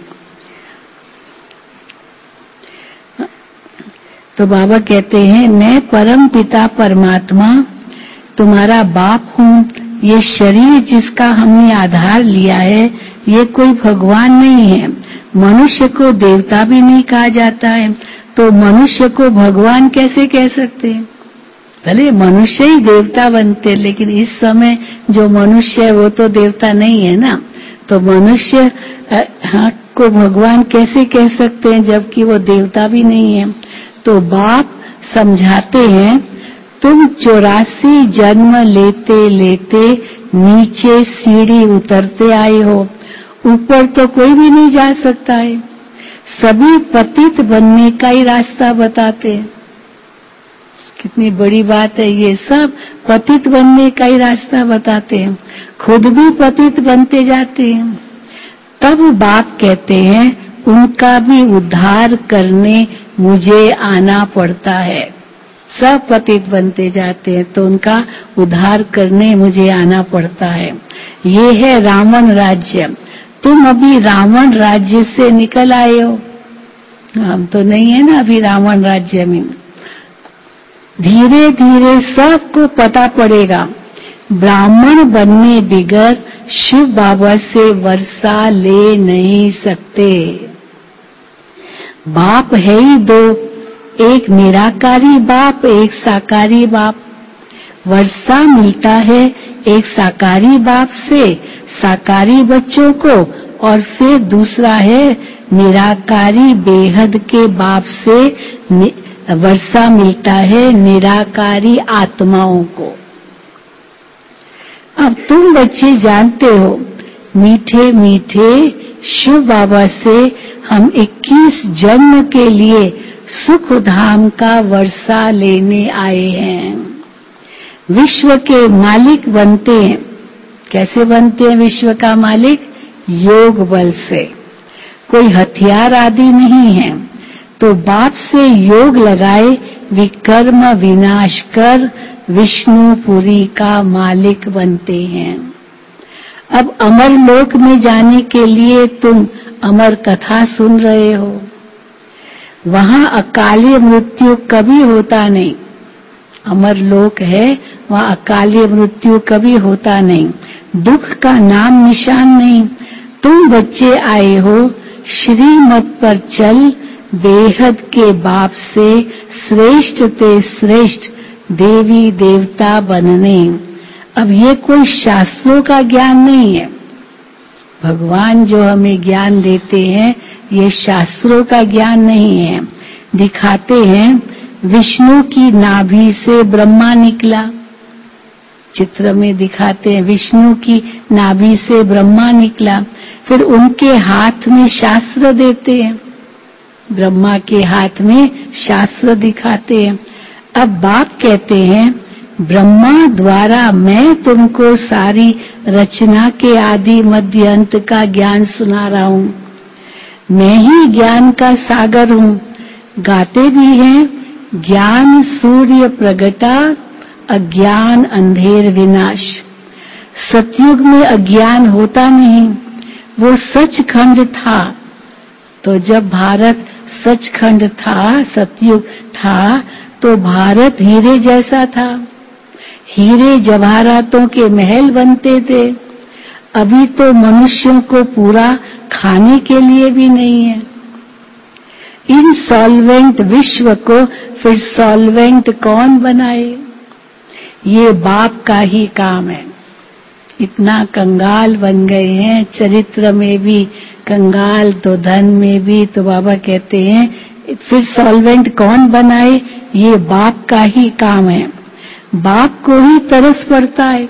तो बाबा कहते हैं मैं परम पिता परमात्मा तुम्हारा बाप हूँ। ये शरीर जिसका हमने आधार लिया है ये कोई भगवान नहीं है। मनुष्य को देवता भी नहीं कहा जाता है, तो मनुष्य को भगवान कैसे कह सकते हैं? भले मनुष्य ही देवता बनते, लेकिन इस समय जो मनुष्य है वो तो देवता नहीं है ना। तो मनुष्य हाँ को भगवान कैसे कह सकते हैं जबकि वो देवता भी नहीं है? तो बाप समझाते हैं, तुम चौरासी जन्म लेते लेते नीचे सीढ़ी उतरते आए हो, ऊपर तो कोई भी नहीं जा सकता है। सभी पतित बनने का ही रास्ता बताते हैं। कितनी बड़ी बात है, ये सब पतित बनने का ही रास्ता बताते हैं, खुद भी पतित बनते जाते हैं। तब बाप कहते हैं उनका भी उद्धार करने मुझे आना पड़ता है। सब पतित बनते जाते हैं तो उनका उद्धार करने मुझे आना पड़ता है। ये है रावण राज्य। तुम अभी रावण राज्य से निकल आए हो, हम तो नहीं है ना अभी रावण राज्य में। धीरे धीरे सबको पता पड़ेगा ब्राह्मण बनने बिगर शिव बाबा से वर्षा ले नहीं सकते। बाप है ही दो, एक निराकारी बाप एक साकारी बाप। वर्षा मिलता है एक साकारी बाप से साकारी बच्चों को, और फिर दूसरा है निराकारी बेहद के बाप से वर्षा मिलता है निराकारी आत्माओं को। अब तुम बच्चे जानते हो मीठे मीठे शिव बाबा से हम इक्कीस जन्म के लिए सुख धाम का वर्षा लेने आए हैं। विश्व के मालिक बनते हैं। कैसे बनते हैं विश्व का मालिक? योग बल से। कोई हथियार आदि नहीं है। तो बाप से योग लगाए विकर्म विनाश कर विष्णुपुरी का मालिक बनते हैं। अब अमर लोक में जाने के लिए तुम अमर कथा सुन रहे हो। वहां अकाली मृत्यु कभी होता नहीं। अमर लोक है, वहां अकाली मृत्यु कभी होता नहीं, दुख का नाम निशान नहीं। तुम बच्चे आए हो श्रीमत पर चल, बेहद के बाप से श्रेष्ठ ते श्रेष्ठ देवी देवता बनने। अब ये कोई शास्त्रों का ज्ञान नहीं है। भगवान जो हमें ज्ञान देते हैं ये शास्त्रों का ज्ञान नहीं है। दिखाते हैं विष्णु की नाभि से ब्रह्मा निकला, चित्र में दिखाते हैं विष्णु की नाभि से ब्रह्मा निकला। फिर उनके हाथ में शास्त्र देते हैं, ब्रह्मा के हाथ में शास्त्र दिखाते हैं। अब बाप कहते हैं ब्रह्मा द्वारा मैं तुमको सारी रचना के आदि मध्य अंत का ज्ञान सुना रहा हूं। मैं ही ज्ञान का सागर हूं। गाते भी हैं ज्ञान सूर्य प्रगटा अज्ञान अंधेर विनाश। सतयुग में अज्ञान होता नहीं, वो सचखंड था। तो जब भारत सचखंड था, सतयुग था, तो भारत हीरे जैसा था। हीरे जवाहरातों के महल बनते थे। अभी तो मनुष्यों को पूरा खाने के लिए भी नहीं है। इनसॉल्वेंट विश्व को फिर सॉल्वेंट कौन बनाए? ये बाप का ही काम है। इतना कंगाल बन गए हैं, चरित्र में भी कंगाल, तो धन में भी। तो बाबा कहते हैं फिर सॉल्वेंट कौन बनाए? ये बाप का ही काम है। बाप को ही तरस पड़ता है।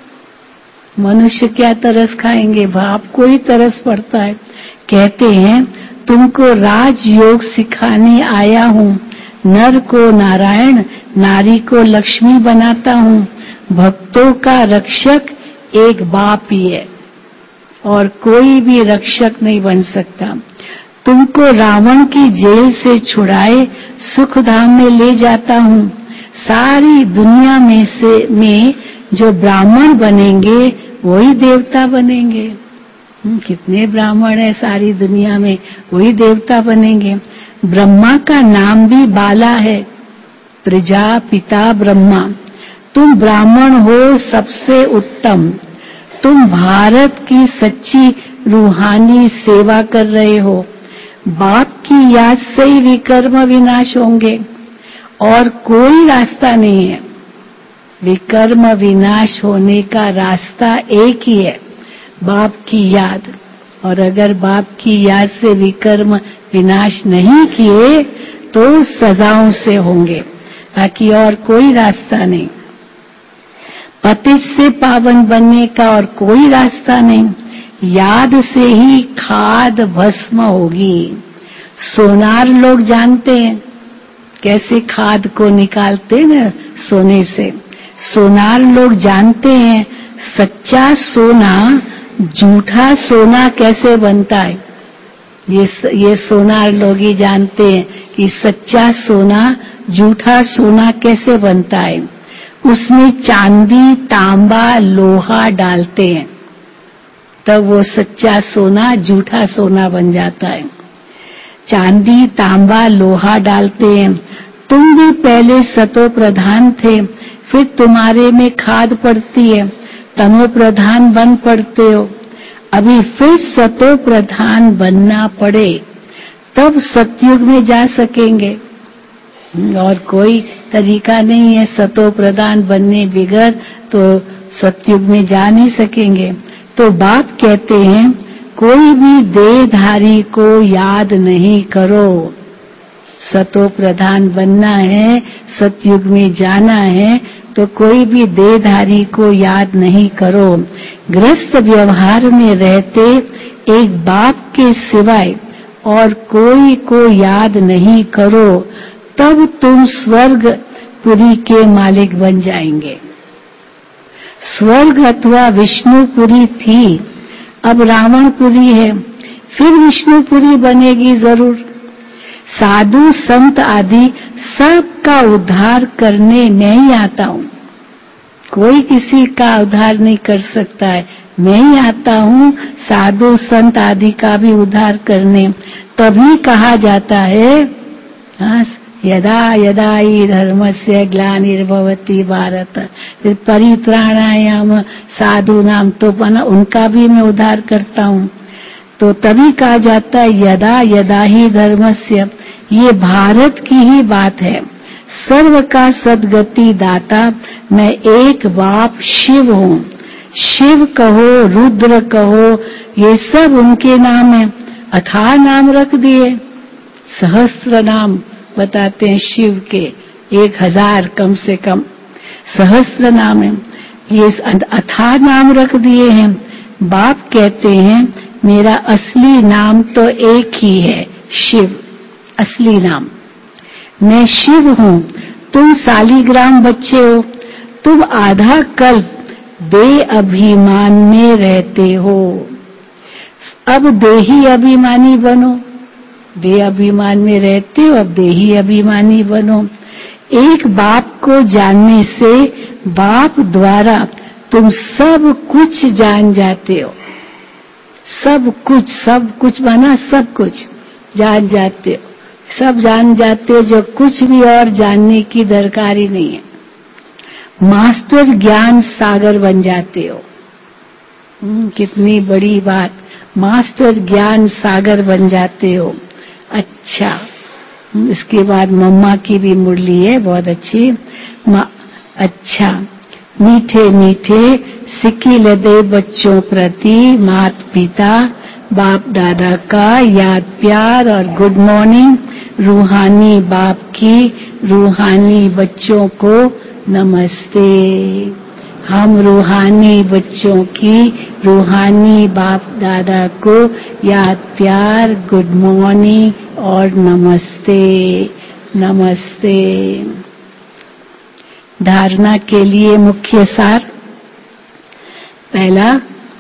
मनुष्य क्या तरस खाएंगे? बाप को ही तरस पड़ता है। कहते हैं तुमको राजयोग सिखाने आया हूं। नर को नारायण, नारी को लक्ष्मी बनाता हूं। भक्तों का रक्षक एक बाप ही है और कोई भी रक्षक नहीं बन सकता। तुमको रावण की जेल से छुड़ाए सुख धाम में ले जाता हूं। सारी दुनिया में से में जो ब्राह्मण बनेंगे वही देवता बनेंगे। कितने ब्राह्मण है सारी दुनिया में, वही देवता बनेंगे। ब्रह्मा का नाम भी बाला है, प्रजापिता ब्रह्मा। तुम ब्राह्मण हो सबसे उत्तम। तुम भारत की सच्ची रूहानी सेवा कर रहे हो। बाप की याद से ही विकर्म विनाश होंगे और कोई रास्ता नहीं है। विकर्म विनाश होने का रास्ता एक ही है, बाप की याद। और अगर बाप की याद से विकर्म विनाश नहीं किए तो सजाओं से होंगे, बाकी और कोई रास्ता नहीं। पतित से पावन बनने का और कोई रास्ता नहीं। याद से ही खाद भस्म होगी। सोनार लोग जानते हैं कैसे खाद को निकालते हैं सोने से। सोनार लोग जानते हैं सच्चा सोना झूठा सोना कैसे बनता है। ये ये सोनार लोग ही जानते हैं कि सच्चा सोना झूठा सोना कैसे बनता है। उसमें चांदी, तांबा, लोहा डालते हैं तब वो सच्चा सोना झूठा सोना बन जाता है। चांदी, तांबा, लोहा डालते हैं। तुम भी पहले सतो प्रधान थे, फिर तुम्हारे में खाद पड़ती है, तमो प्रधान बन पड़ते हो। अभी फिर सतो प्रधान बनना पड़े तब सतयुग में जा सकेंगे, और कोई तरीका नहीं है सतो प्रधान बनने बिगड़ तो सतयुग में जा नहीं सकेंगे। तो बाप कहते हैं कोई भी देहधारी को याद नहीं करो। सतो प्रधान बनना है, सतयुग में जाना है, तो कोई भी देहधारी को याद नहीं करो। गृहस्थ व्यवहार में रहते एक बाप के सिवाय और कोई को याद नहीं करो, तब तुम स्वर्ग पुरी के मालिक बन जाएंगे। स्वर्ग अथवा विष्णुपुरी थी, अब रावणपुरी है, फिर विष्णुपुरी बनेगी जरूर। साधु संत आदि सबका उद्धार करने मैं ही आता हूँ। कोई किसी का उद्धार नहीं कर सकता है, मैं ही आता हूँ साधु संत आदि का भी उद्धार करने। तभी कहा जाता है हाँ, यदा यदा ही धर्मस्य ग्लानिर्भवति भारत परित्राणायाम साधु नाम, तो उनका भी मैं उद्धार करता हूँ। तो तभी कहा जाता है यदा यदा ही धर्मस्य, ये भारत की ही बात है। सर्व का सद्गति दाता मैं एक बाप शिव हूँ। शिव कहो, रुद्र कहो, ये सब उनके नाम है, अथाह नाम रख दिए। सहस्त्र नाम बताते हैं शिव के, एक हजार कम से कम सहस्त्र नाम है, ये अथाह नाम रख दिए हैं। बाप कहते हैं मेरा असली नाम तो एक ही है, शिव, असली नाम। मैं शिव हूँ, तुम सालीग्राम बच्चे हो, तुम आधा कल्प बेअभिमान में रहते हो। अब देही अभिमानी बनो, बेअभिमान में रहते हो, अब देही अभिमानी बनो। एक बाप को जानने से बाप द्वारा तुम सब कुछ जान जाते हो। सब कुछ, सब कुछ माना सब कुछ जान जाते हो, सब जान जाते हो, जो कुछ भी और जानने की दरकार ही नहीं है। मास्टर ज्ञान सागर बन जाते हो। कितनी बड़ी बात, मास्टर ज्ञान सागर बन जाते हो। अच्छा, इसके बाद मम्मा की भी मुरली है बहुत अच्छी। अच्छा, मीठे मीठे सिक्की लदे बच्चों प्रति माता पिता बाप दादा का याद प्यार और गुड मॉर्निंग। रूहानी बाप की रूहानी बच्चों को नमस्ते। हम रूहानी बच्चों की रूहानी बाप दादा को याद प्यार, गुड मॉर्निंग और नमस्ते नमस्ते। धारणा के लिए मुख्य सार। पहला,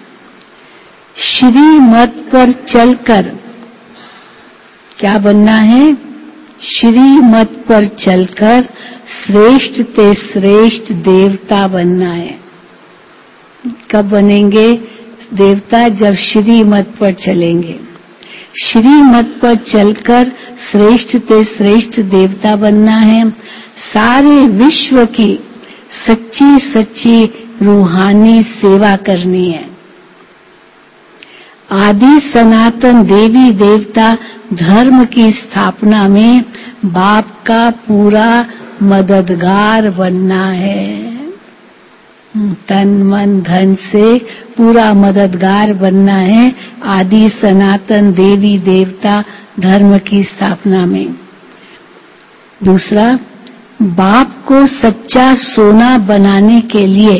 श्री मत पर चलकर क्या बनना है? श्री मत पर चलकर श्रेष्ठ ते श्रेष्ठ देवता बनना है। कब बनेंगे देवता? जब श्री मत पर चलेंगे। श्री मत पर चलकर श्रेष्ठ ते श्रेष्ठ देवता बनना है। सारे विश्व की सच्ची सच्ची रूहानी सेवा करनी है। आदि सनातन देवी देवता धर्म की स्थापना में बाप का पूरा मददगार बनना है। तन मन धन से पूरा मददगार बनना है आदि सनातन देवी देवता धर्म की स्थापना में। दूसरा, बाप को सच्चा सोना बनाने के लिए,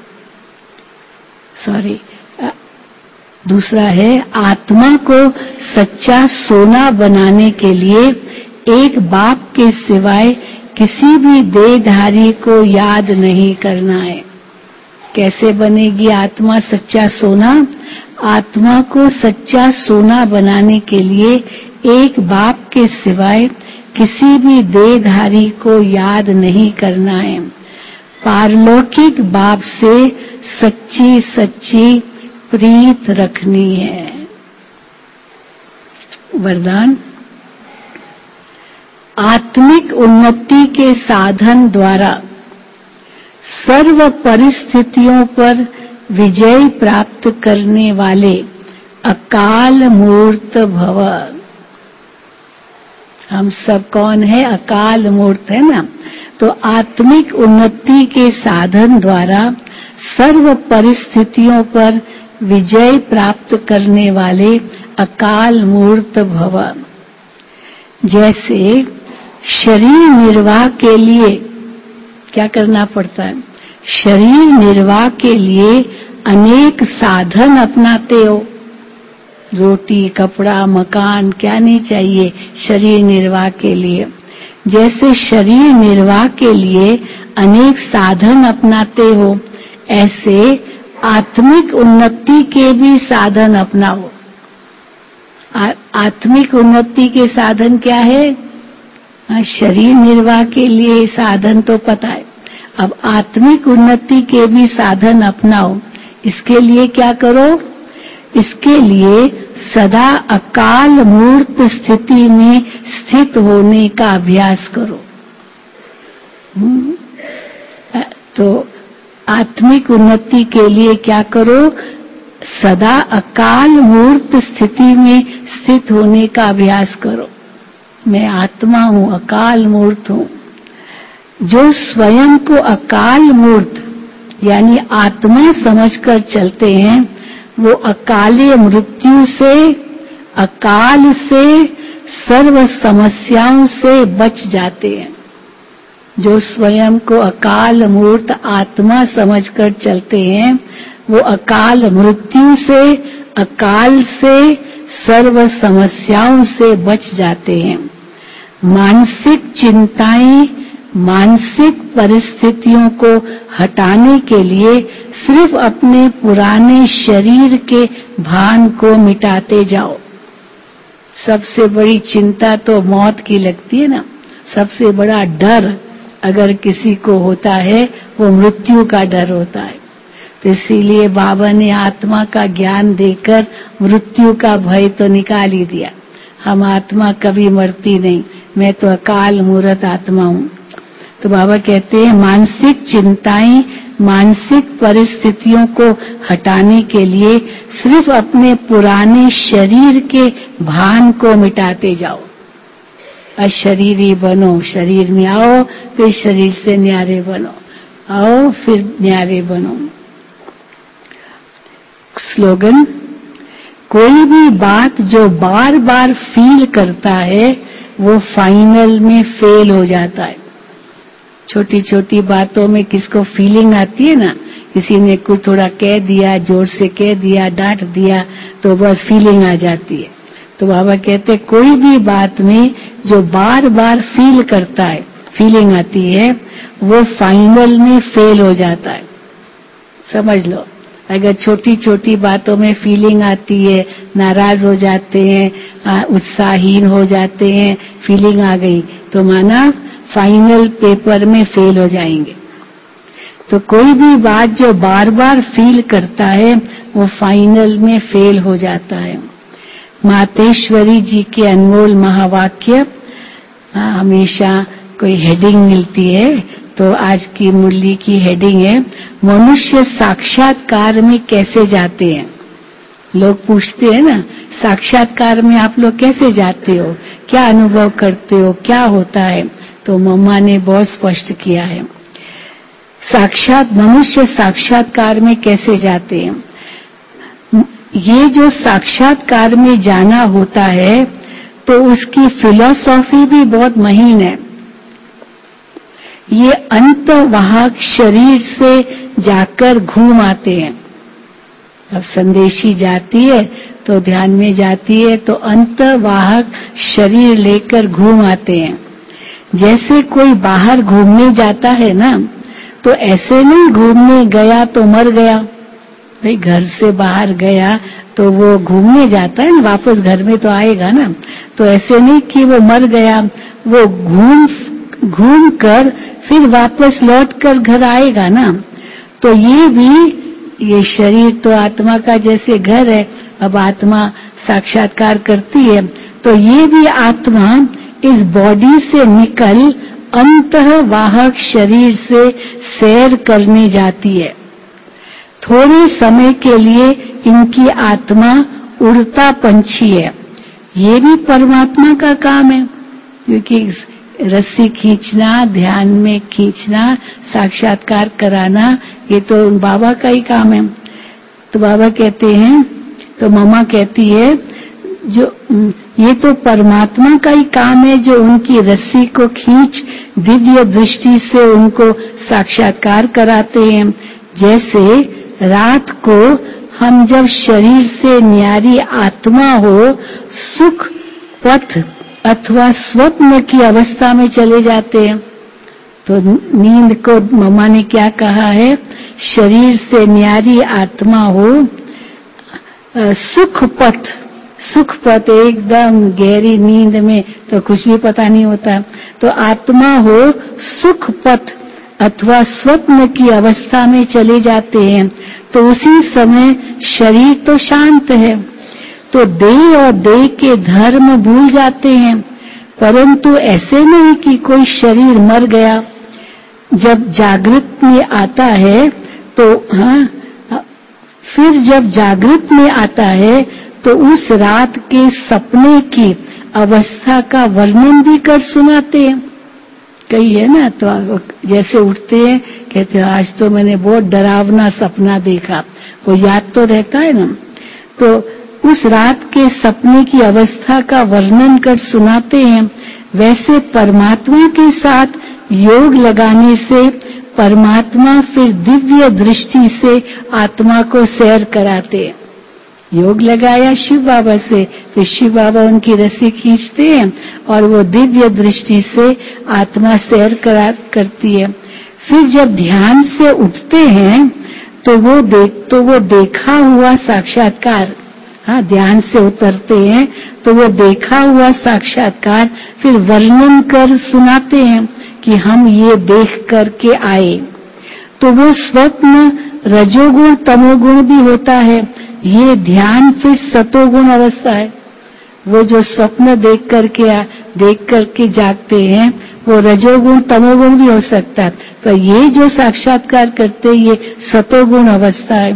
सॉरी दूसरा है आत्मा को सच्चा सोना बनाने के लिए एक बाप के सिवाय किसी भी देहधारी को याद नहीं करना है। कैसे बनेगी आत्मा सच्चा सोना? आत्मा को सच्चा सोना बनाने के लिए एक बाप के सिवाय किसी भी देहधारी को याद नहीं करना है। पारलौकिक बाप से सच्ची सच्ची प्रीत रखनी है। वरदान, आत्मिक उन्नति के साधन द्वारा सर्व परिस्थितियों पर विजय प्राप्त करने वाले अकाल मूर्त भव। हम सब कौन है? अकाल मूर्त है ना। तो आत्मिक उन्नति के साधन द्वारा सर्व परिस्थितियों पर विजय प्राप्त करने वाले अकाल मूर्त भव। जैसे शरीर निर्वाह के लिए क्या करना पड़ता है? शरीर निर्वाह के लिए अनेक साधन अपनाते हो। रोटी कपड़ा मकान क्या नहीं चाहिए शरीर निर्वाह के लिए। जैसे शरीर निर्वाह के लिए अनेक साधन अपनाते हो, ऐसे आत्मिक उन्नति के भी साधन अपनाओ। आत्मिक उन्नति के साधन क्या है? शरीर निर्वाह के लिए साधन तो पता है, अब आत्मिक उन्नति के भी साधन अपनाओ। इसके लिए क्या करो? इसके लिए सदा अकाल मूर्त स्थिति में स्थित होने का अभ्यास करो। तो आत्मिक उन्नति के लिए क्या करो? सदा अकाल मूर्त स्थिति में स्थित होने का अभ्यास करो। मैं आत्मा हूँ, अकाल मूर्त हूँ। जो स्वयं को अकाल मूर्त यानी आत्मा समझकर चलते हैं, वो अकाले मृत्यु से, अकाल से, सर्व समस्याओं से बच जाते हैं। जो स्वयं को अकाल मूर्त आत्मा समझकर चलते हैं, वो अकाल मृत्यु से, अकाल से, सर्व समस्याओं से बच जाते हैं। मानसिक चिंताएं, मानसिक परिस्थितियों को हटाने के लिए सिर्फ अपने पुराने शरीर के भान को मिटाते जाओ। सबसे बड़ी चिंता तो मौत की लगती है ना। सबसे बड़ा डर अगर किसी को होता है वो मृत्यु का डर होता है। तो इसीलिए बाबा ने आत्मा का ज्ञान देकर मृत्यु का भय तो निकाल ही दिया। हम आत्मा कभी मरती नहीं, मैं तो अकाल मूर्त आत्मा हूँ। तो बाबा कहते हैं मानसिक चिंताएं, मानसिक परिस्थितियों को हटाने के लिए सिर्फ अपने पुराने शरीर के भान को मिटाते जाओ। अशरीरी बनो, शरीर में आओ, फिर शरीर से न्यारे बनो, आओ फिर न्यारे बनो। स्लोगन, कोई भी बात जो बार बार फील करता है वो फाइनल में फेल हो जाता है। छोटी छोटी बातों में किसको फीलिंग आती है ना, किसी ने कुछ थोड़ा कह दिया, जोर से कह दिया, डांट दिया, तो बस फीलिंग आ जाती है। तो बाबा कहते कोई भी बात में जो बार बार फील करता है, फीलिंग आती है, वो फाइनल में फेल हो जाता है। समझ लो, अगर छोटी छोटी बातों में फीलिंग आती है, नाराज हो जाते हैं, उत्साहहीन हो जाते हैं, फीलिंग आ गई, तो माना फाइनल पेपर में फेल हो जाएंगे। तो कोई भी बात जो बार बार फील करता है वो फाइनल में फेल हो जाता है। मातेश्वरी जी के अनमोल महावाक्य, हमेशा कोई हेडिंग मिलती है, तो आज की मुरली की हेडिंग है, मनुष्य साक्षात्कार में कैसे जाते हैं। लोग पूछते हैं ना, साक्षात्कार में आप लोग कैसे जाते हो, क्या अनुभव करते हो, क्या होता है। तो मम्मा ने बहुत स्पष्ट किया है, साक्षात मनुष्य साक्षात्कार में कैसे जाते हैं। ये जो साक्षात्कार में जाना होता है तो उसकी फिलॉसफी भी बहुत महीन है। ये अंतवाहक शरीर से जाकर घूम आते हैं। अब संदेशी जाती है तो ध्यान में जाती है तो अंतवाहक शरीर लेकर घूम आते हैं। जैसे कोई बाहर घूमने जाता है ना, तो ऐसे नहीं घूमने गया तो मर गया। भाई घर से बाहर गया तो वो घूमने जाता है ना, वापस घर में तो आएगा ना। तो ऐसे नहीं कि वो मर गया, वो घूम घूम कर फिर वापस लौट कर घर आएगा ना। तो ये भी, ये शरीर तो आत्मा का जैसे घर है। अब आत्मा साक्षात्कार करती है तो ये भी आत्मा इस बॉडी से निकल अंतवाहक शरीर से सैर करने जाती है। थोड़े समय के लिए इनकी आत्मा उड़ता पंछी है। ये भी परमात्मा का काम है, क्योंकि रस्सी खींचना, ध्यान में खींचना, साक्षात्कार कराना, ये तो बाबा का ही काम है। तो बाबा कहते हैं, तो मम्मा कहती है, जो ये तो परमात्मा का ही काम है जो उनकी रस्सी को खींच दिव्य दृष्टि से उनको साक्षात्कार कराते हैं। जैसे रात को हम जब शरीर से न्यारी आत्मा हो सुख पथ अथवा स्वप्न की अवस्था में चले जाते हैं। तो नींद को मम्मा ने क्या कहा है, शरीर से न्यारी आत्मा हो सुख पथ, सुख पथ एकदम गहरी नींद में तो कुछ भी पता नहीं होता। तो आत्मा हो सुख पथ अथवा स्वप्न की अवस्था में चले जाते हैं। तो उसी समय शरीर तो शांत है, तो देह और देह के धर्म भूल जाते हैं। परंतु ऐसे नहीं कि कोई शरीर मर गया। जब जागृत में आता है तो हाँ, फिर जब जागृत में आता है तो उस रात के सपने की अवस्था का वर्णन भी कर सुनाते हैं। कई है ना, तो जैसे उठते हैं कहते हैं आज तो मैंने बहुत डरावना सपना देखा, वो याद तो रहता है ना। तो उस रात के सपने की अवस्था का वर्णन कर सुनाते हैं। वैसे परमात्मा के साथ योग लगाने से परमात्मा फिर दिव्य दृष्टि से आत्मा को सैर कराते हैं। योग लगाया शिव बाबा से, फिर शिव बाबा उनकी रस्सी खींचते हैं और वो दिव्य दृष्टि से आत्मा सैर करा करती है। फिर जब ध्यान से उठते हैं तो वो देख तो वो देखा हुआ साक्षात्कार, हाँ ध्यान से उतरते हैं तो वो देखा हुआ साक्षात्कार फिर वर्णन कर सुनाते हैं कि हम ये देख करके आए। तो वो स्वप्न रजोगुण तमोगुण भी होता है, ये ध्यान फिर सतोगुण अवस्था है। वो जो स्वप्न देख करके आ, देख करके जागते हैं वो रजोगुण तमोगुण भी हो सकता है, पर ये जो साक्षात्कार करते हैं ये सतोगुण अवस्था है।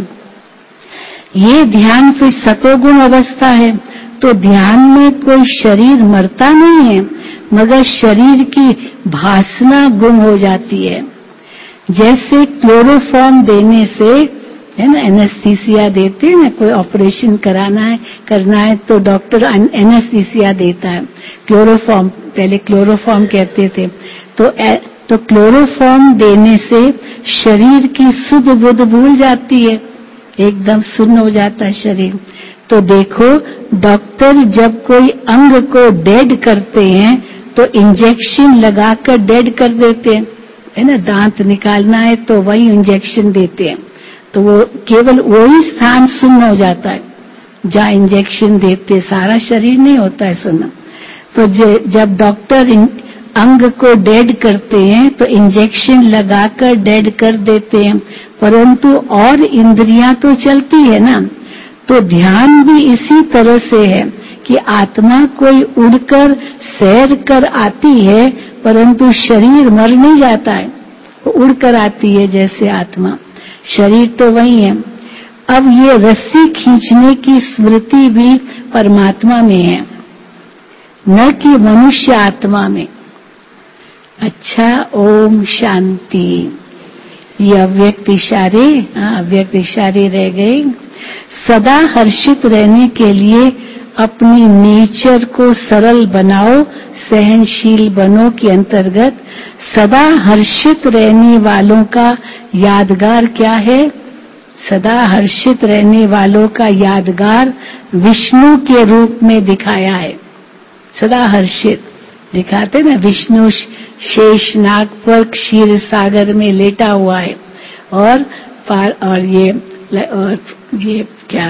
ये ध्यान फिर सतोगुण अवस्था है। तो ध्यान में कोई शरीर मरता नहीं है, मगर शरीर की भासना गुम हो जाती है। जैसे क्लोरोफॉर्म देने से, है ना, एनेस्थीसिया देते हैं ना, कोई ऑपरेशन कराना है करना है तो डॉक्टर एनेस्थीसिया देता है। क्लोरोफॉर्म, पहले क्लोरोफॉर्म कहते थे। तो ए, तो क्लोरोफॉर्म देने से शरीर की सुध बुध भूल जाती है, एकदम सुन्न हो जाता है शरीर। तो देखो डॉक्टर जब कोई अंग को डेड करते हैं तो इंजेक्शन लगाकर डेड कर देते हैं, है ना। दांत निकालना है तो वही इंजेक्शन देते हैं, तो वो केवल वही स्थान सुन्न हो जाता है जहाँ इंजेक्शन देते, सारा शरीर नहीं होता है सुन्न। तो जब डॉक्टर अंग को डेड करते हैं तो इंजेक्शन लगाकर डेड कर देते हैं, परंतु और इंद्रियां तो चलती है ना। तो ध्यान भी इसी तरह से है कि आत्मा कोई उड़कर सैर कर आती है, परंतु शरीर मर नहीं जाता है, वो उड़कर आती है जैसे आत्मा, शरीर तो वही है। अब ये रस्सी खींचने की स्मृति भी परमात्मा में है, न कि मनुष्य आत्मा में। अच्छा, ओम शांति। ये अव्यक्त इशारे, हाँ अव्यक्त इशारे रह गए। सदा हर्षित रहने के लिए अपनी नेचर को सरल बनाओ, सहनशील बनो के अंतर्गत सदा हर्षित रहने वालों का यादगार क्या है? सदा हर्षित रहने वालों का यादगार विष्णु के रूप में दिखाया है। सदा हर्षित दिखाते ना, विष्णु शेष नाग पर क्षीर सागर में लेटा हुआ है और पार और ये और ये क्या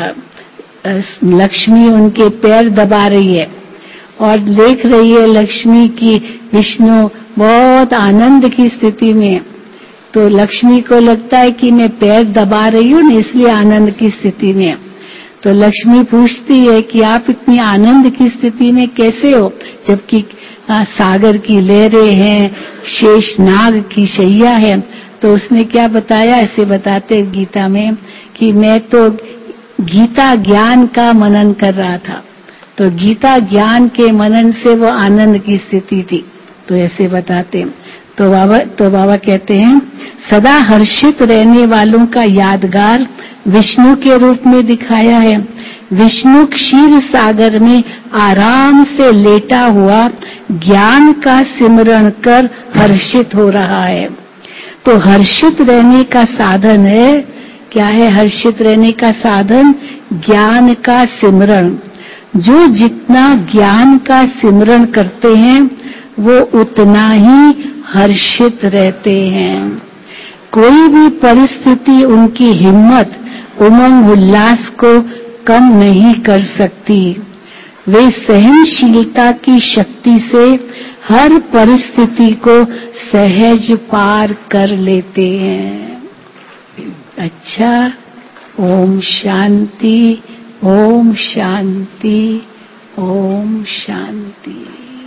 लक्ष्मी उनके पैर दबा रही है और देख रही है लक्ष्मी की विष्णु बहुत आनंद की स्थिति में। तो लक्ष्मी को लगता है कि मैं पैर दबा रही हूँ ना, इसलिए आनंद की स्थिति में। तो लक्ष्मी पूछती है कि आप इतनी आनंद की स्थिति में कैसे हो, जबकि सागर की लहरें हैं, शेष नाग की शैया है। तो उसने क्या बताया, ऐसे बताते गीता में कि मैं तो गीता ज्ञान का मनन कर रहा था, तो गीता ज्ञान के मनन से वो आनंद की स्थिति थी। तो ऐसे बताते तो बाबा तो बाबा कहते हैं सदा हर्षित रहने वालों का यादगार विष्णु के रूप में दिखाया है। विष्णु क्षीर सागर में आराम से लेटा हुआ ज्ञान का सिमरण कर हर्षित हो रहा है। तो हर्षित रहने का साधन है, क्या है हर्षित रहने का साधन? ज्ञान का सिमरण। जो जितना ज्ञान का सिमरण करते हैं वो उतना ही हर्षित रहते हैं। कोई भी परिस्थिति उनकी हिम्मत, उमंग, उल्लास को कम नहीं कर सकती। वे सहनशीलता की शक्ति से हर परिस्थिति को सहज पार कर लेते हैं। अच्छा, ओम शांति, ओम शांति, ओम शांति।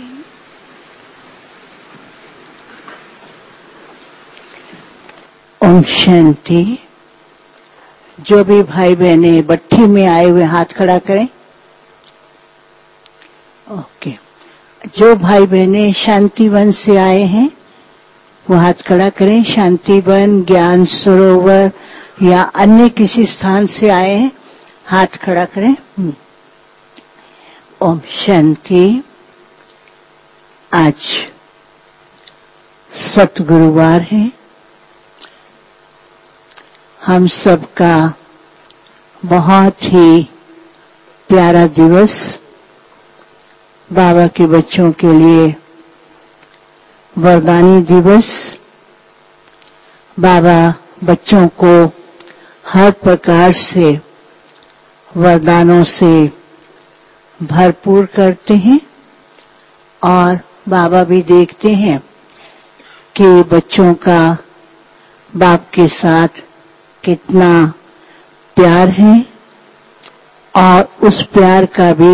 ओम शांति। जो भी भाई बहने भट्ठी में आए हुए हाथ खड़ा करें। ओके। जो भाई बहने शांतिवन से आए हैं वो हाथ खड़ा करें। शांतिवन, ज्ञान सरोवर या अन्य किसी स्थान से आए हैं, हाथ खड़ा करें। ओम शांति। आज सतगुरुवार है। हम सबका बहुत ही प्यारा दिवस, बाबा के बच्चों के लिए वरदानी दिवस। बाबा बच्चों को हर प्रकार से वरदानों से भरपूर करते हैं और बाबा भी देखते हैं कि बच्चों का बाप के साथ कितना प्यार है और उस प्यार का भी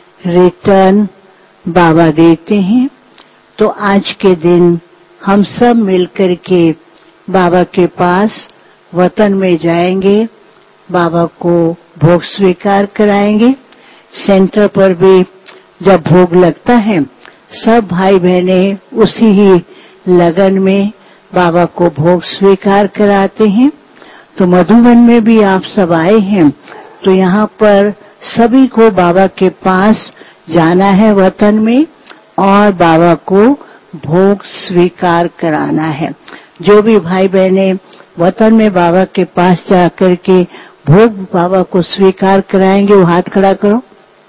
रिटर्न बाबा देते हैं। तो आज के दिन हम सब मिलकर के बाबा के पास वतन में जाएंगे, बाबा को भोग स्वीकार कराएंगे। सेंटर पर भी जब भोग लगता है, सब भाई बहने उसी ही लगन में बाबा को भोग स्वीकार कराते हैं। तो मधुबन में भी आप सब आए हैं, तो यहाँ पर सभी को बाबा के पास जाना है वतन में और बाबा को भोग स्वीकार कराना है। जो भी भाई बहने वतन में बाबा के पास जाकर के भोग बाबा को स्वीकार कराएंगे, वो हाथ खड़ा करो।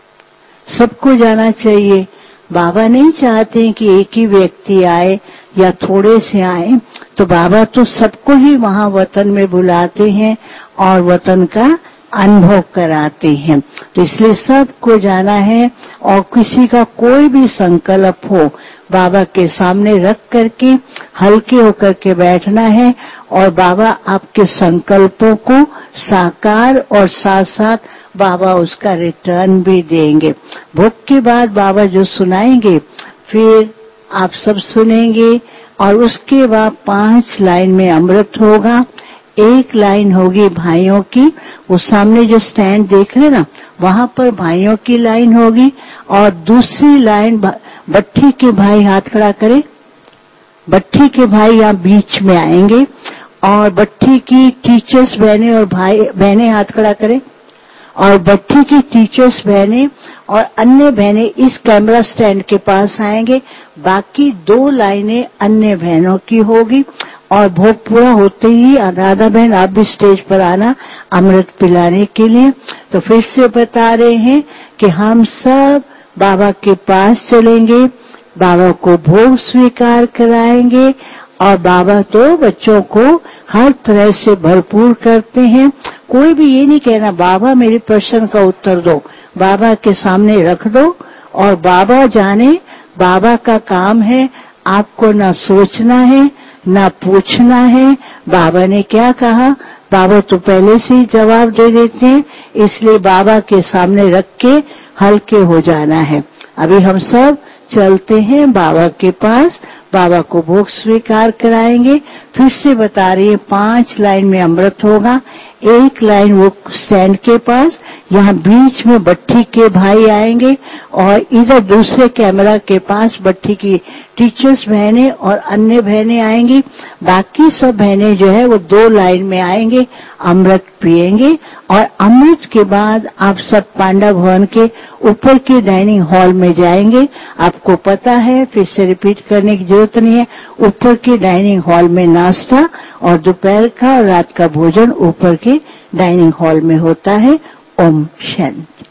सबको जाना चाहिए। बाबा नहीं चाहते कि एक ही व्यक्ति आए या थोड़े से आए, तो बाबा तो सबको ही वहां वतन में बुलाते हैं और वतन का अनुभव कराते हैं। तो इसलिए सबको जाना है और किसी का कोई भी संकल्प हो, बाबा के सामने रख करके हल्के होकर के बैठना है और बाबा आपके संकल्पों को साकार और साथ साथ बाबा उसका रिटर्न भी देंगे। भोग के बाद बाबा जो सुनाएंगे फिर आप सब सुनेंगे और उसके बाद पांच लाइन में अमृत होगा। एक लाइन होगी भाइयों की, वो सामने जो स्टैंड देख रहे ना, वहां पर भाइयों की लाइन होगी और दूसरी लाइन बट्ठी के भाई हाथ खड़ा करें। बट्ठी के भाई यहाँ बीच में आएंगे और बट्ठी की टीचर्स बहनें और भाई बहनें हाथ खड़ा करें और बट्ठी की टीचर्स बहनें और अन्य बहनें इस कैमरा स्टैंड के पास आएंगे। बाकी दो लाइनें अन्य बहनों की होगी और भोग पूरा होते ही राधा बहन आप भी स्टेज पर आना अमृत पिलाने के लिए। तो फिर से बता रहे हैं कि हम सब बाबा के पास चलेंगे, बाबा को भोग स्वीकार कराएंगे और बाबा तो बच्चों को हर तरह से भरपूर करते हैं। कोई भी ये नहीं कहना बाबा मेरे प्रश्न का उत्तर दो, बाबा के सामने रख दो और बाबा जाने। बाबा का काम है, आपको ना सोचना है ना पूछना है बाबा ने क्या कहा। बाबा तो पहले से ही जवाब दे देते हैं, इसलिए बाबा के सामने रख के हल्के हो जाना है। अभी हम सब चलते हैं बाबा के पास, बाबा को भोग स्वीकार कराएंगे। फिर से बता रही है, पांच लाइन में अमृत होगा। एक लाइन वो स्टैंड के पास, यहाँ बीच में बट्ठी के भाई आएंगे और इधर दूसरे कैमरा के पास बट्ठी की टीचर्स बहनें और अन्य बहनें आएंगी। बाकी सब बहनें जो है वो दो लाइन में आएंगे, अमृत पिएंगे और अमृत के बाद आप सब पांडा भवन के ऊपर के डाइनिंग हॉल में जाएंगे। आपको पता है, फिर से रिपीट करने की जरूरत नहीं है। ऊपर के डाइनिंग हॉल में नाश्ता और दोपहर का और रात का भोजन ऊपर के डाइनिंग हॉल में होता है। ओम शांति।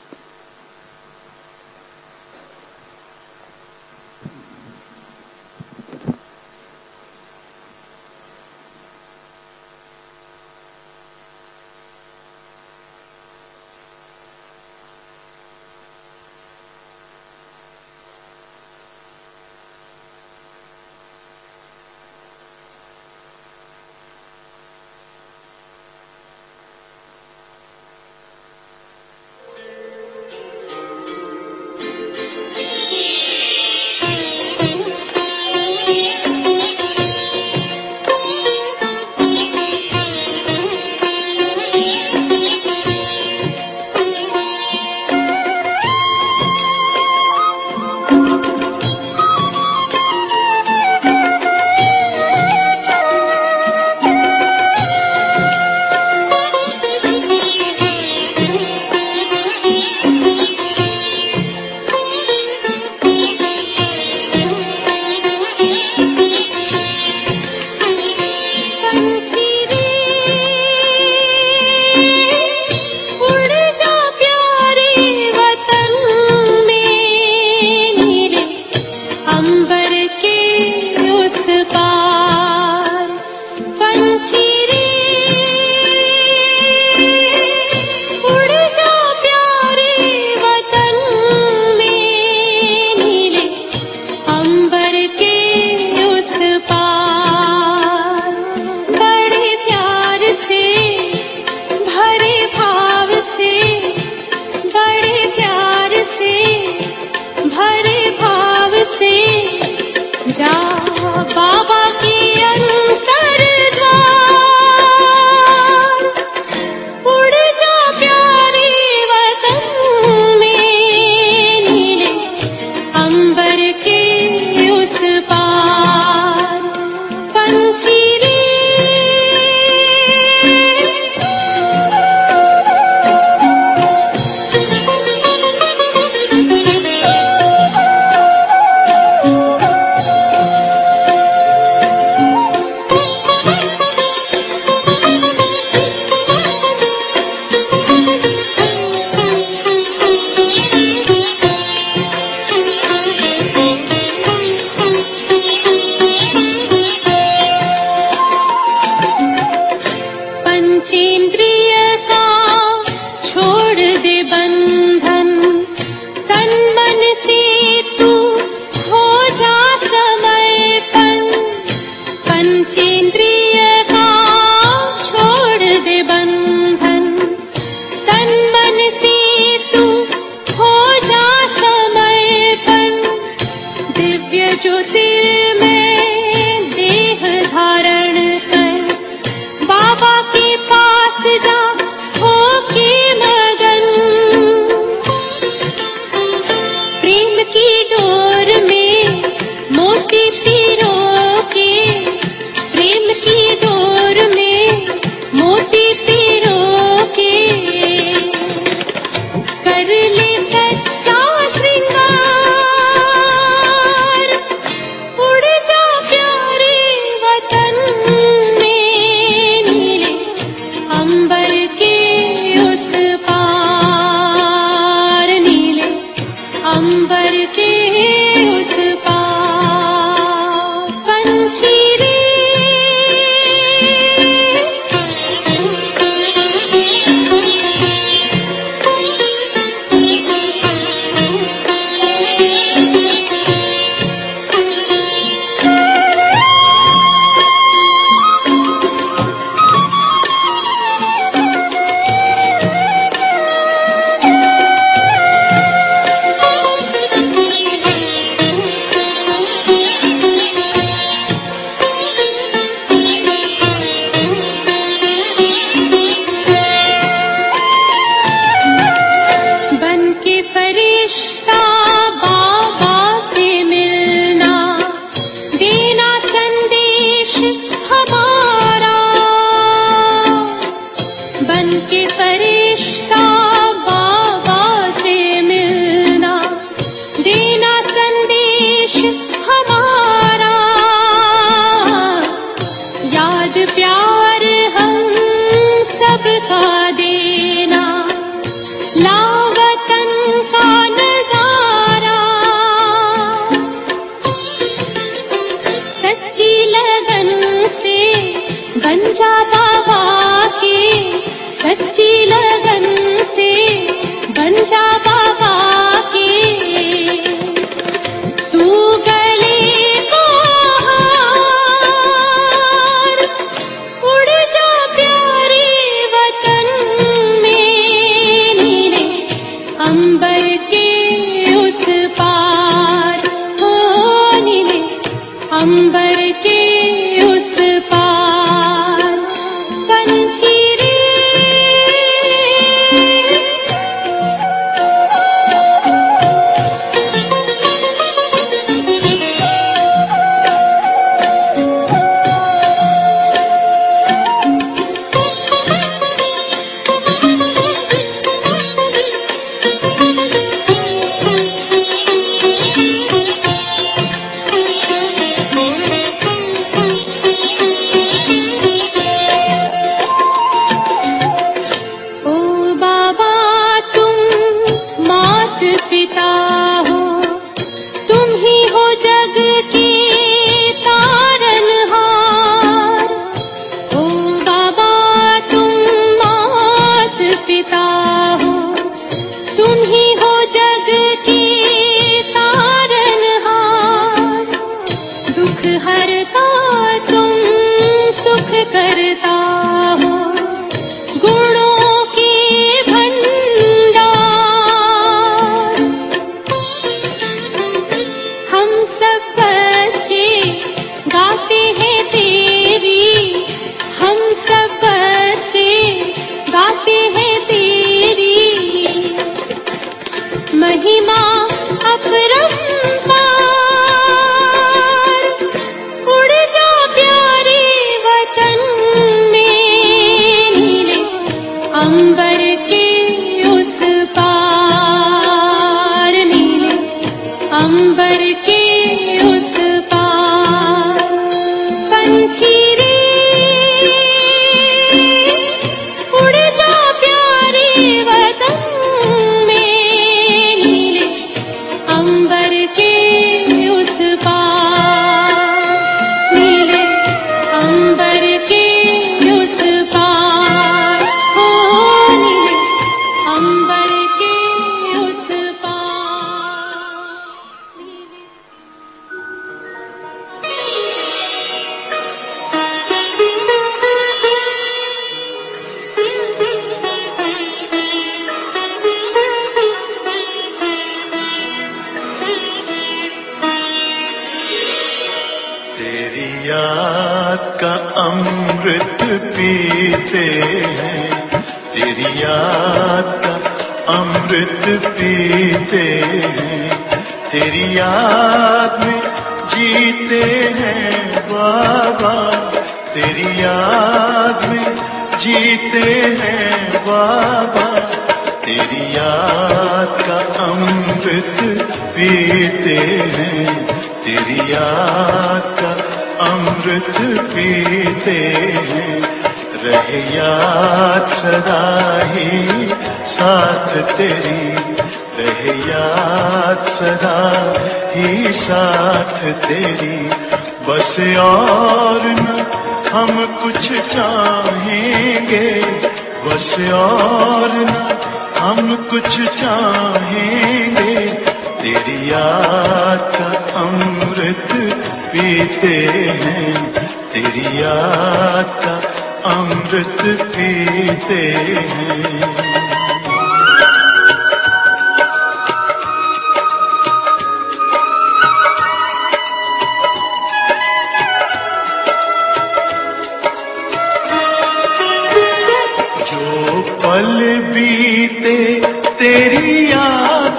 फरिश्ता बाबा से मिलना, देना संदेश हमारा। बन के फरिश्ता बाबा से मिलना, देना संदेश हमारा। याद प्यार हम सबका देना, लावतन का नजारा। सच्ची लगन से बन जा बाबा के, सच्ची लगन से बन जा बाबा के। तू गले को हार, उड़ जा प्यारे वतन में, नीले अंबर के उस पार, हो नीले अंबर के उस पार। पंछी रे ओ बाबा तुम मात पिता हो, तुम ही हो जग के तारनहार। ओ बाबा तुम मात पिता हो, तुम ही हो जग के तारनहार। दुख हरता तुम सुख करता हो, गुणों के भंडार। हम सब बच्चे गाते हैं तेरी, हम सब बच्चे गाते हैं तेरी महिमा अपरंपार। उड़ जा प्यारे वतन में, नीले अंबर के उस पार, नीले अंबर के उस पार। पंछी रे उड़ जा प्यारे वतन में, नीले अंबर के उस पार, नीले अंबर के उस पार, हो नीले अंबर के उस पार। तेरी याद का अमृत पीते हैं, तेरी याद का अमृत पीते हैं। तेरी याद में जीते हैं बाबा, तेरी याद में जीते हैं बाबा। तेरी याद का अमृत पीते हैं, तेरी याद का अमृत पीते हैं। रहे याद सदा ही साथ तेरी, रहे याद सदा ही साथ तेरी। बस और न हम कुछ चाहेंगे, बस और न हम कुछ चाहेंगे। तेरी याद का अमृत पीते हैं, तेरी याद का अमृत पीते हैं। पल बीते तेरी याद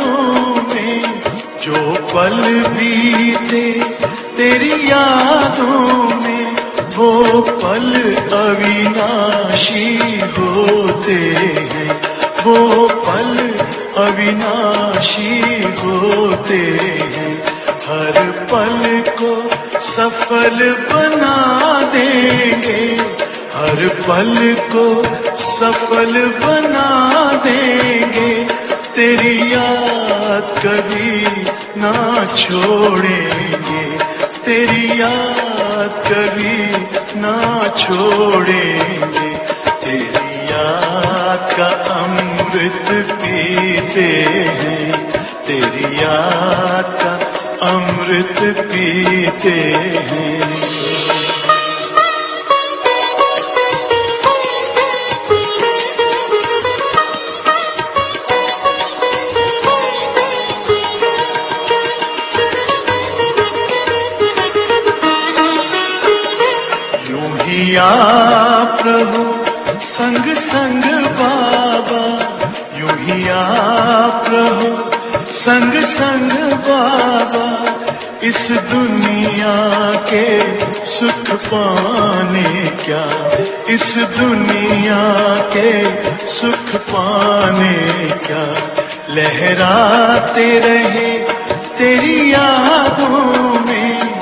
पल बीते तेरी यादों में, वो पल अविनाशी होते हैं, वो पल अविनाशी होते हैं। हर पल को सफल बना देंगे, हर पल को सफल बना देंगे, तेरी याद कभी ना छोड़ेंगे, तेरी याद कभी ना छोड़ेंगे। तेरी याद का अमृत पीते हैं, तेरी याद का अमृत पीते हैं। आप प्रभु संग संग बाबा, यूं ही आप प्रभु संग संग बाबा, इस दुनिया के सुख पाने क्या, इस दुनिया के सुख पाने क्या, लहराते रहे तेरी यादों में,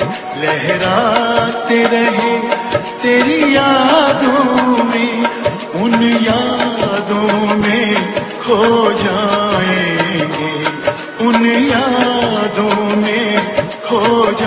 लहराते रहे तेरी यादों में, उन यादों में खो जाएंगे, उन यादों में खो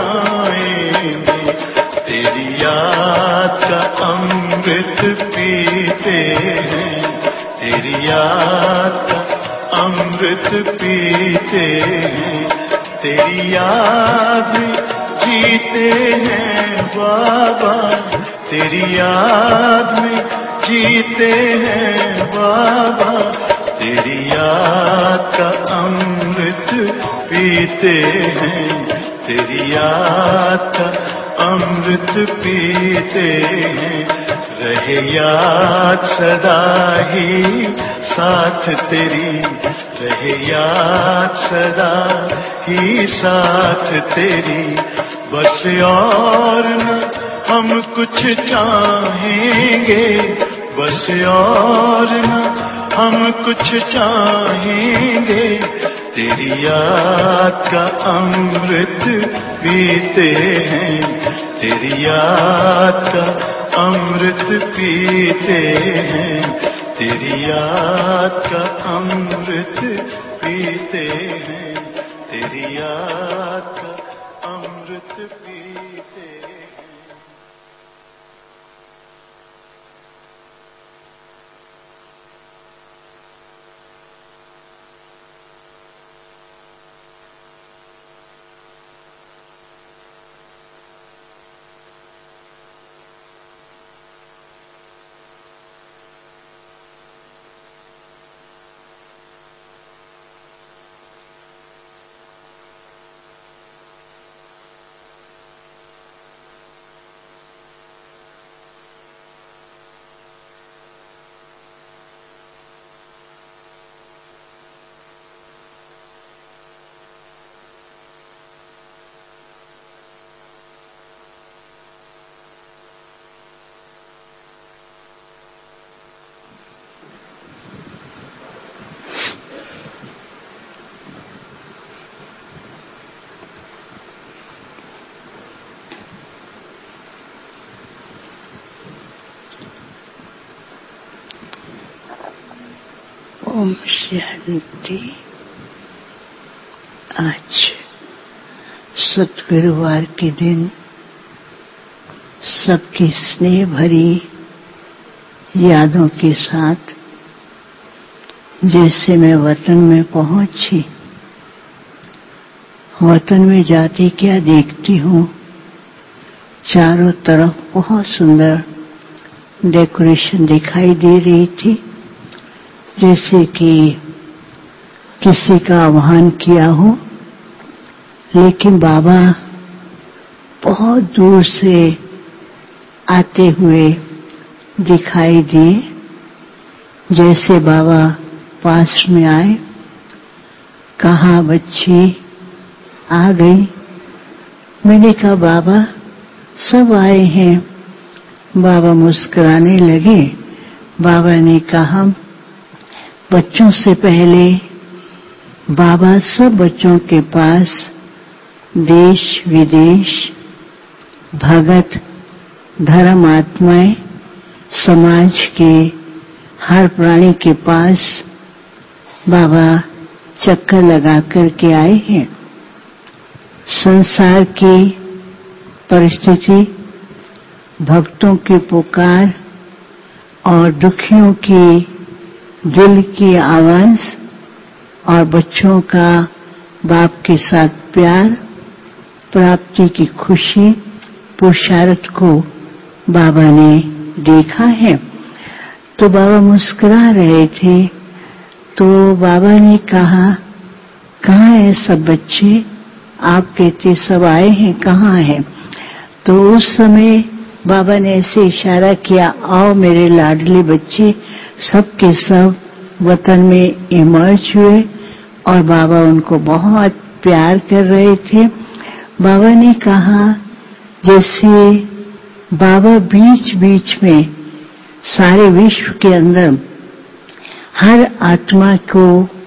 जाएंगे। तेरी याद का अमृत पीते हैं, तेरी याद का अमृत पीते हैं, तेरी याद में जीते हैं बाबा, तेरी याद में जीते हैं बाबा, तेरी याद का अमृत पीते हैं, तेरी याद का अमृत पीते हैं। रहे याद सदा ही साथ तेरी, रहे याद सदा ही साथ तेरी, बस और न हम कुछ चाहेंगे, बस और न हम कुछ चाहेंगे, तेरी याद का अमृत पीते हैं, तेरी याद का अमृत पीते हैं, तेरी याद का अमृत पीते हैं, तेरी याद का अमृत पीते हैं। ओम शांति। आज सतगुरुवार के दिन सबकी स्नेह भरी यादों के साथ जैसे मैं वतन में पहुंची, वतन में जाती क्या देखती हूँ, चारों तरफ बहुत सुंदर डेकोरेशन दिखाई दे रही थी, जैसे कि किसी का आह्वान किया हो, लेकिन बाबा बहुत दूर से आते हुए दिखाई दिए। जैसे बाबा पास में आए, कहा बच्ची आ गई। मैंने कहा बाबा सब आए हैं। बाबा मुस्कुराने लगे। बाबा ने कहा बच्चों से पहले बाबा सब बच्चों के पास देश विदेश भगत धर्म आत्माएं समाज के हर प्राणी के पास बाबा चक्कर लगा कर के आए हैं। संसार की परिस्थिति, भक्तों की पुकार और दुखियों की दिल की आवाज और बच्चों का बाप के साथ प्यार, प्राप्ति की खुशी, पुरुषार्थ को बाबा ने देखा है। तो बाबा मुस्कुरा रहे थे। तो बाबा ने कहा कहाँ है सब बच्चे? आप कहते सब आए हैं, कहाँ है? तो उस समय बाबा ने ऐसे इशारा किया, आओ मेरे लाडले बच्चे। सब के सब वतन में इमर्ज हुए और बाबा उनको बहुत प्यार कर रहे थे। बाबा ने कहा जैसे बाबा बीच बीच में सारे विश्व के अंदर हर आत्मा को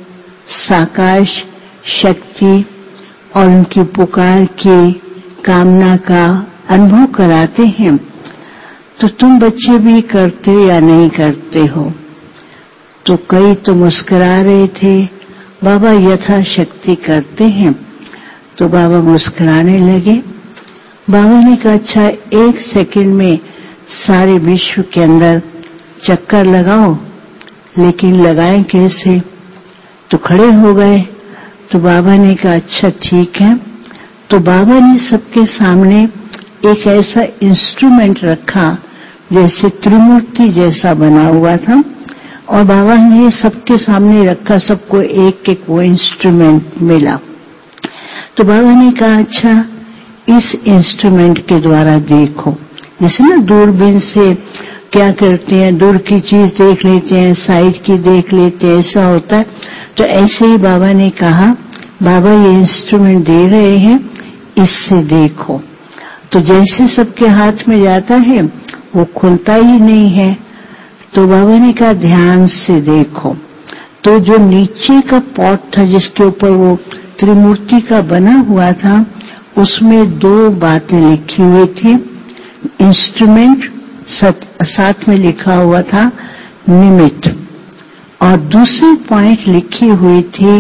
साकार शक्ति और उनकी पुकार की कामना का अनुभव कराते हैं, तो तुम बच्चे भी करते हो या नहीं करते हो? तो कई तो मुस्कुरा रहे थे, बाबा यथाशक्ति करते हैं। तो बाबा मुस्कुराने लगे। बाबा ने कहा अच्छा एक सेकंड में सारे विश्व के अंदर चक्कर लगाओ, लेकिन लगाएं कैसे? तो खड़े हो गए। तो बाबा ने कहा अच्छा ठीक है। तो बाबा ने सबके सामने एक ऐसा इंस्ट्रूमेंट रखा जैसे त्रिमूर्ति जैसा बना हुआ था, और बाबा ने सबके सामने रखा, सबको एक एक वो इंस्ट्रूमेंट मिला। तो बाबा ने कहा अच्छा इस इंस्ट्रूमेंट के द्वारा देखो। जैसे ना दूरबीन से क्या करते हैं, दूर की चीज देख लेते हैं, साइड की देख लेते हैं, ऐसा होता है। तो ऐसे ही बाबा ने कहा बाबा ये इंस्ट्रूमेंट दे रहे हैं, इससे देखो। तो जैसे सबके हाथ में जाता है वो खुलता ही नहीं है। तो बाबा ने कहा ध्यान से देखो। तो जो नीचे का पॉट था जिसके ऊपर वो त्रिमूर्ति का बना हुआ था, उसमें दो बातें लिखी हुई थी। इंस्ट्रूमेंट साथ में लिखा हुआ था निमित्त, और दूसरी पॉइंट लिखी हुई थी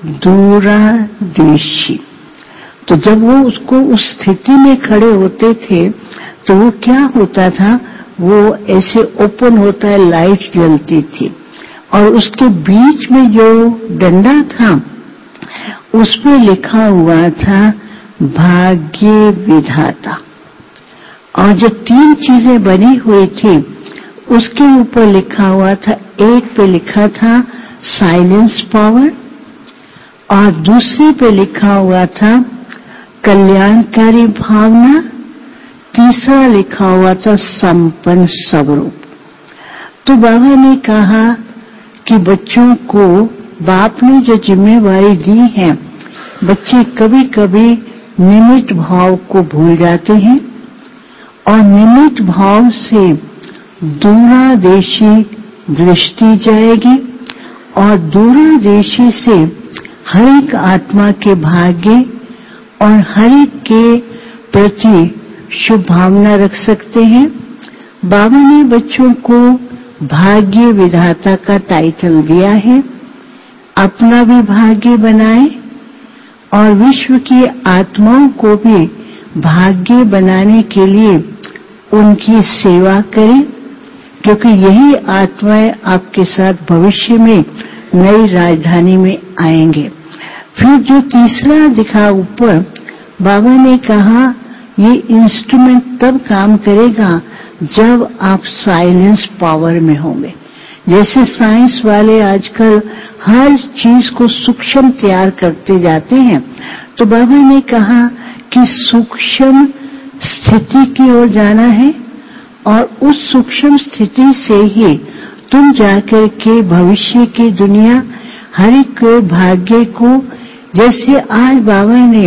दूरदर्शी। तो जब वो उसको उस स्थिति में खड़े होते थे तो वो क्या होता था, वो ऐसे ओपन होता है, लाइट जलती थी, और उसके बीच में जो डंडा था उसमें लिखा हुआ था भाग्य विधाता। और जो तीन चीजें बनी हुई थी उसके ऊपर लिखा हुआ था, एक पे लिखा था साइलेंस पावर, और दूसरे पे लिखा हुआ था कल्याणकारी भावना, तीसरा लिखा हुआ था संपन्न स्वरूप। तो बाबा ने कहा कि बच्चों को बाप ने जो जिम्मेवारी दी है, बच्चे कभी कभी निमित्त भाव को भूल जाते हैं, और निमित्त भाव से दूरदर्शी दृष्टि जाएगी, और दूरदर्शी से हर एक आत्मा के भाग्य और हर एक के प्रति शुभ भावना रख सकते हैं। बाबा ने बच्चों को भाग्य विधाता का टाइटल दिया है। अपना भी भाग्य बनाए और विश्व की आत्माओं को भी भाग्य बनाने के लिए उनकी सेवा करें, क्योंकि यही आत्माएं आपके साथ भविष्य में नई राजधानी में आएंगे। फिर जो तीसरा दिखा ऊपर, बाबा ने कहा ये इंस्ट्रूमेंट तब काम करेगा जब आप साइलेंस पावर में होंगे। जैसे साइंस वाले आजकल हर चीज को सूक्ष्म तैयार करते जाते हैं, तो बाबा ने कहा कि सूक्ष्म स्थिति की ओर जाना है, और उस सूक्ष्म स्थिति से ही तुम जाकर के भविष्य की दुनिया हर एक के भाग्य को, जैसे आज बाबा ने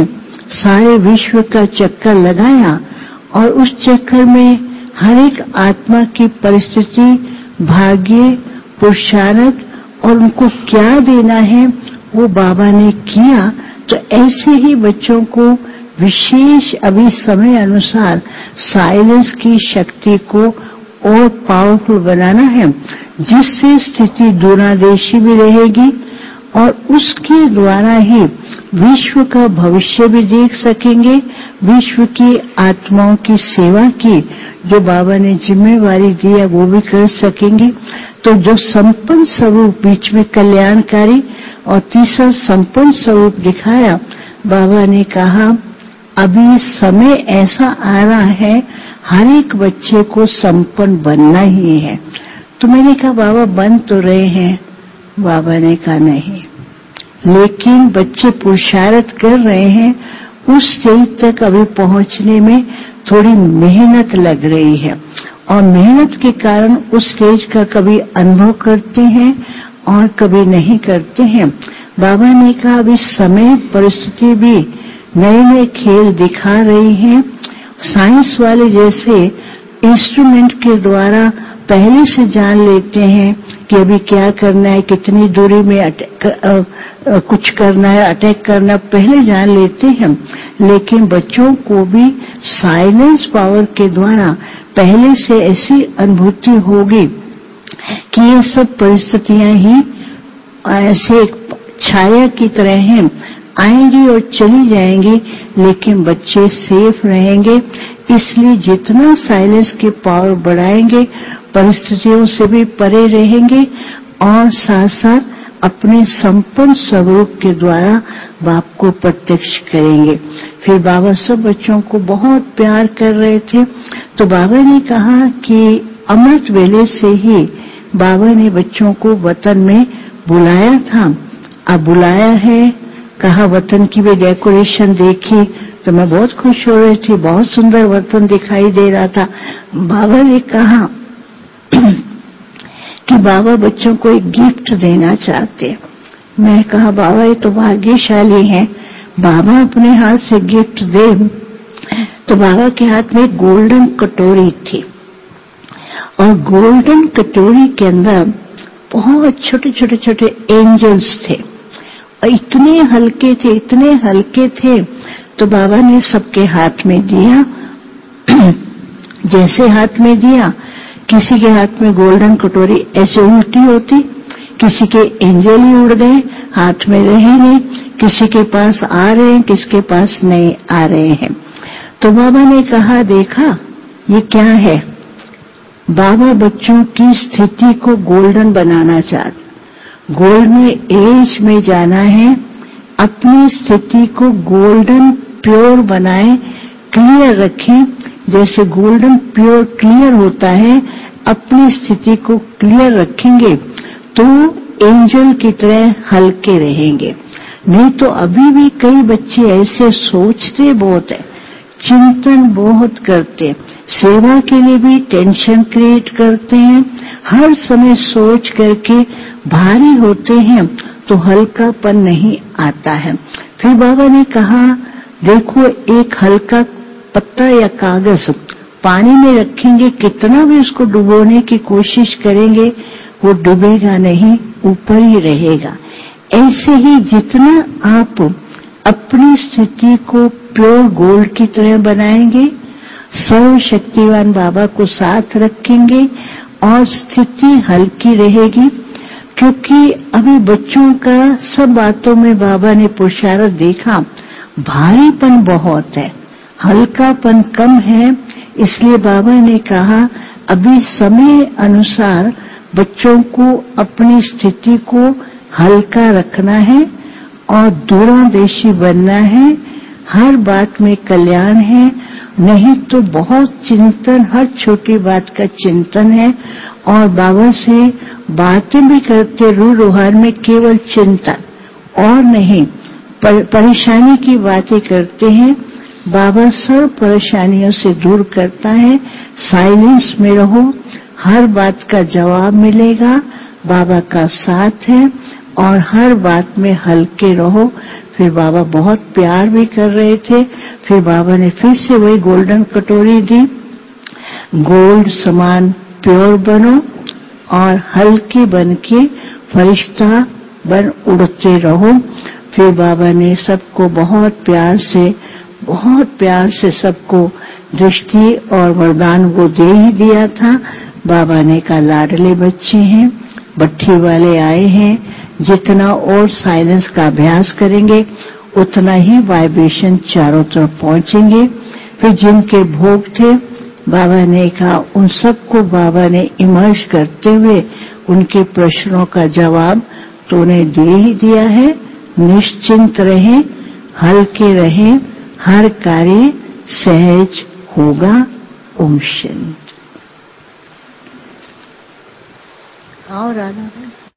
सारे विश्व का चक्कर लगाया और उस चक्कर में हर एक आत्मा की परिस्थिति, भाग्य, पुरुषार्थ और उनको क्या देना है वो बाबा ने किया। तो ऐसे ही बच्चों को विशेष अभी समय अनुसार साइलेंस की शक्ति को और पावरफुल बनाना है, जिससे स्थिति दूरादेशी भी रहेगी और उसके द्वारा ही विश्व का भविष्य भी देख सकेंगे। विश्व की आत्माओं की सेवा की जो बाबा ने जिम्मेवारी दी है वो भी कर सकेंगे। तो जो संपन्न स्वरूप बीच में कल्याणकारी और तीसरा संपन्न स्वरूप दिखाया, बाबा ने कहा अभी समय ऐसा आ रहा है हर एक बच्चे को संपन्न बनना ही है। तो मैंने कहा बाबा बन तो रहे हैं। बाबा ने कहा नहीं, लेकिन बच्चे पुरुषार्थ कर रहे हैं, उस स्टेज तक अभी पहुंचने में थोड़ी मेहनत लग रही है और मेहनत के कारण उस स्टेज का कभी अनुभव करते हैं और कभी नहीं करते हैं। बाबा ने कहा अभी समय परिस्थिति भी नए नए खेल दिखा रही हैं। साइंस वाले जैसे इंस्ट्रूमेंट के द्वारा पहले से जान लेते हैं कि अभी क्या करना है, कितनी दूरी में अटैक, आ, आ, कुछ करना है, अटैक करना पहले जान लेते हैं। लेकिन बच्चों को भी साइलेंस पावर के द्वारा पहले से ऐसी अनुभूति होगी कि ये सब परिस्थितियां ही ऐसे छाया की तरह हैं, आएंगी और चली जाएंगी, लेकिन बच्चे सेफ रहेंगे। इसलिए जितना साइलेंस की पावर बढ़ाएंगे परिस्थितियों से भी परे रहेंगे और साथ साथ अपने संपन्न स्वरूप के द्वारा बाप को प्रत्यक्ष करेंगे। फिर बाबा सब बच्चों को बहुत प्यार कर रहे थे। तो बाबा ने कहा कि अमृत वेले से ही बाबा ने बच्चों को वतन में बुलाया था। अब बुलाया है, कहा वतन की भी डेकोरेशन देखी तो मैं बहुत खुश हो रही थी, बहुत सुंदर वतन दिखाई दे रहा था। बाबा ने कहा कि बाबा बच्चों को एक गिफ्ट देना चाहते हैं। मैं कहा बाबा ये तो भाग्यशाली हैं, बाबा अपने हाथ से गिफ्ट दे। तो बाबा के हाथ में गोल्डन कटोरी थी और गोल्डन कटोरी के अंदर बहुत छोटे छोटे छोटे एंजल्स थे और इतने हल्के थे, इतने हल्के थे। तो बाबा ने सबके हाथ में दिया। जैसे हाथ में दिया, किसी के हाथ में गोल्डन कटोरी ऐसे उल्टी होती, किसी के एंजल ही उड़ गए, हाथ में रहे नहीं, किसी के पास आ रहे हैं, किसके पास नहीं आ रहे हैं। तो बाबा ने कहा देखा ये क्या है। बाबा बच्चों की स्थिति को गोल्डन बनाना चाहते, गोल्डन एज में जाना है, अपनी स्थिति को गोल्डन प्योर बनाए, क्लियर रखें। जैसे गोल्डन प्योर क्लियर होता है, अपनी स्थिति को क्लियर रखेंगे तो एंजल की तरह हल्के रहेंगे। नहीं तो अभी भी कई बच्चे ऐसे सोचते बहुत है, चिंतन बहुत करते, सेवा के लिए भी टेंशन क्रिएट करते हैं, हर समय सोच करके भारी होते हैं तो हल्कापन नहीं आता है। फिर बाबा ने कहा देखो एक हल्का पत्ता या कागज पानी में रखेंगे, कितना भी उसको डुबोने की कोशिश करेंगे वो डूबेगा नहीं, ऊपर ही रहेगा। ऐसे ही जितना आप अपनी स्थिति को प्योर गोल्ड की तरह बनाएंगे, सर्वशक्तिवान बाबा को साथ रखेंगे और स्थिति हल्की रहेगी। क्योंकि अभी बच्चों का सब बातों में बाबा ने पुरुषार्थ देखा, भारीपन बहुत है, हल्कापन कम है। इसलिए बाबा ने कहा अभी समय अनुसार बच्चों को अपनी स्थिति को हल्का रखना है और दूरंदेशी बनना है, हर बात में कल्याण है, नहीं तो बहुत चिंतन, हर छोटी बात का चिंतन है और बाबा से बातें भी करते रू रोहान में केवल चिंतन और नहीं, पर, परेशानी की बातें करते हैं। बाबा सब परेशानियों से दूर करता है। साइलेंस में रहो, हर बात का जवाब मिलेगा, बाबा का साथ है और हर बात में हल्के रहो, फिर बाबा बहुत प्यार भी कर रहे थे। फिर बाबा ने फिर से वही गोल्डन कटोरी दी, गोल्ड समान प्योर बनो और हल्के बन के फरिश्ता बन उड़ते रहो। फिर बाबा ने सबको बहुत प्यार से बहुत प्यार से सबको दृष्टि और वरदान वो दे ही दिया था। बाबा ने कहा लाडले बच्चे हैं, भट्ठी वाले आए हैं, जितना और साइलेंस का अभ्यास करेंगे उतना ही वाइब्रेशन चारों तरफ पहुंचेंगे। फिर जिनके भोग थे बाबा ने कहा उन सबको बाबा ने इमर्ज करते हुए उनके प्रश्नों का जवाब तो उन्हें दे ही दिया है। निश्चिंत रहें, हल्के रहें, हर कार्य सहज होगा। ओम शांति। और राधा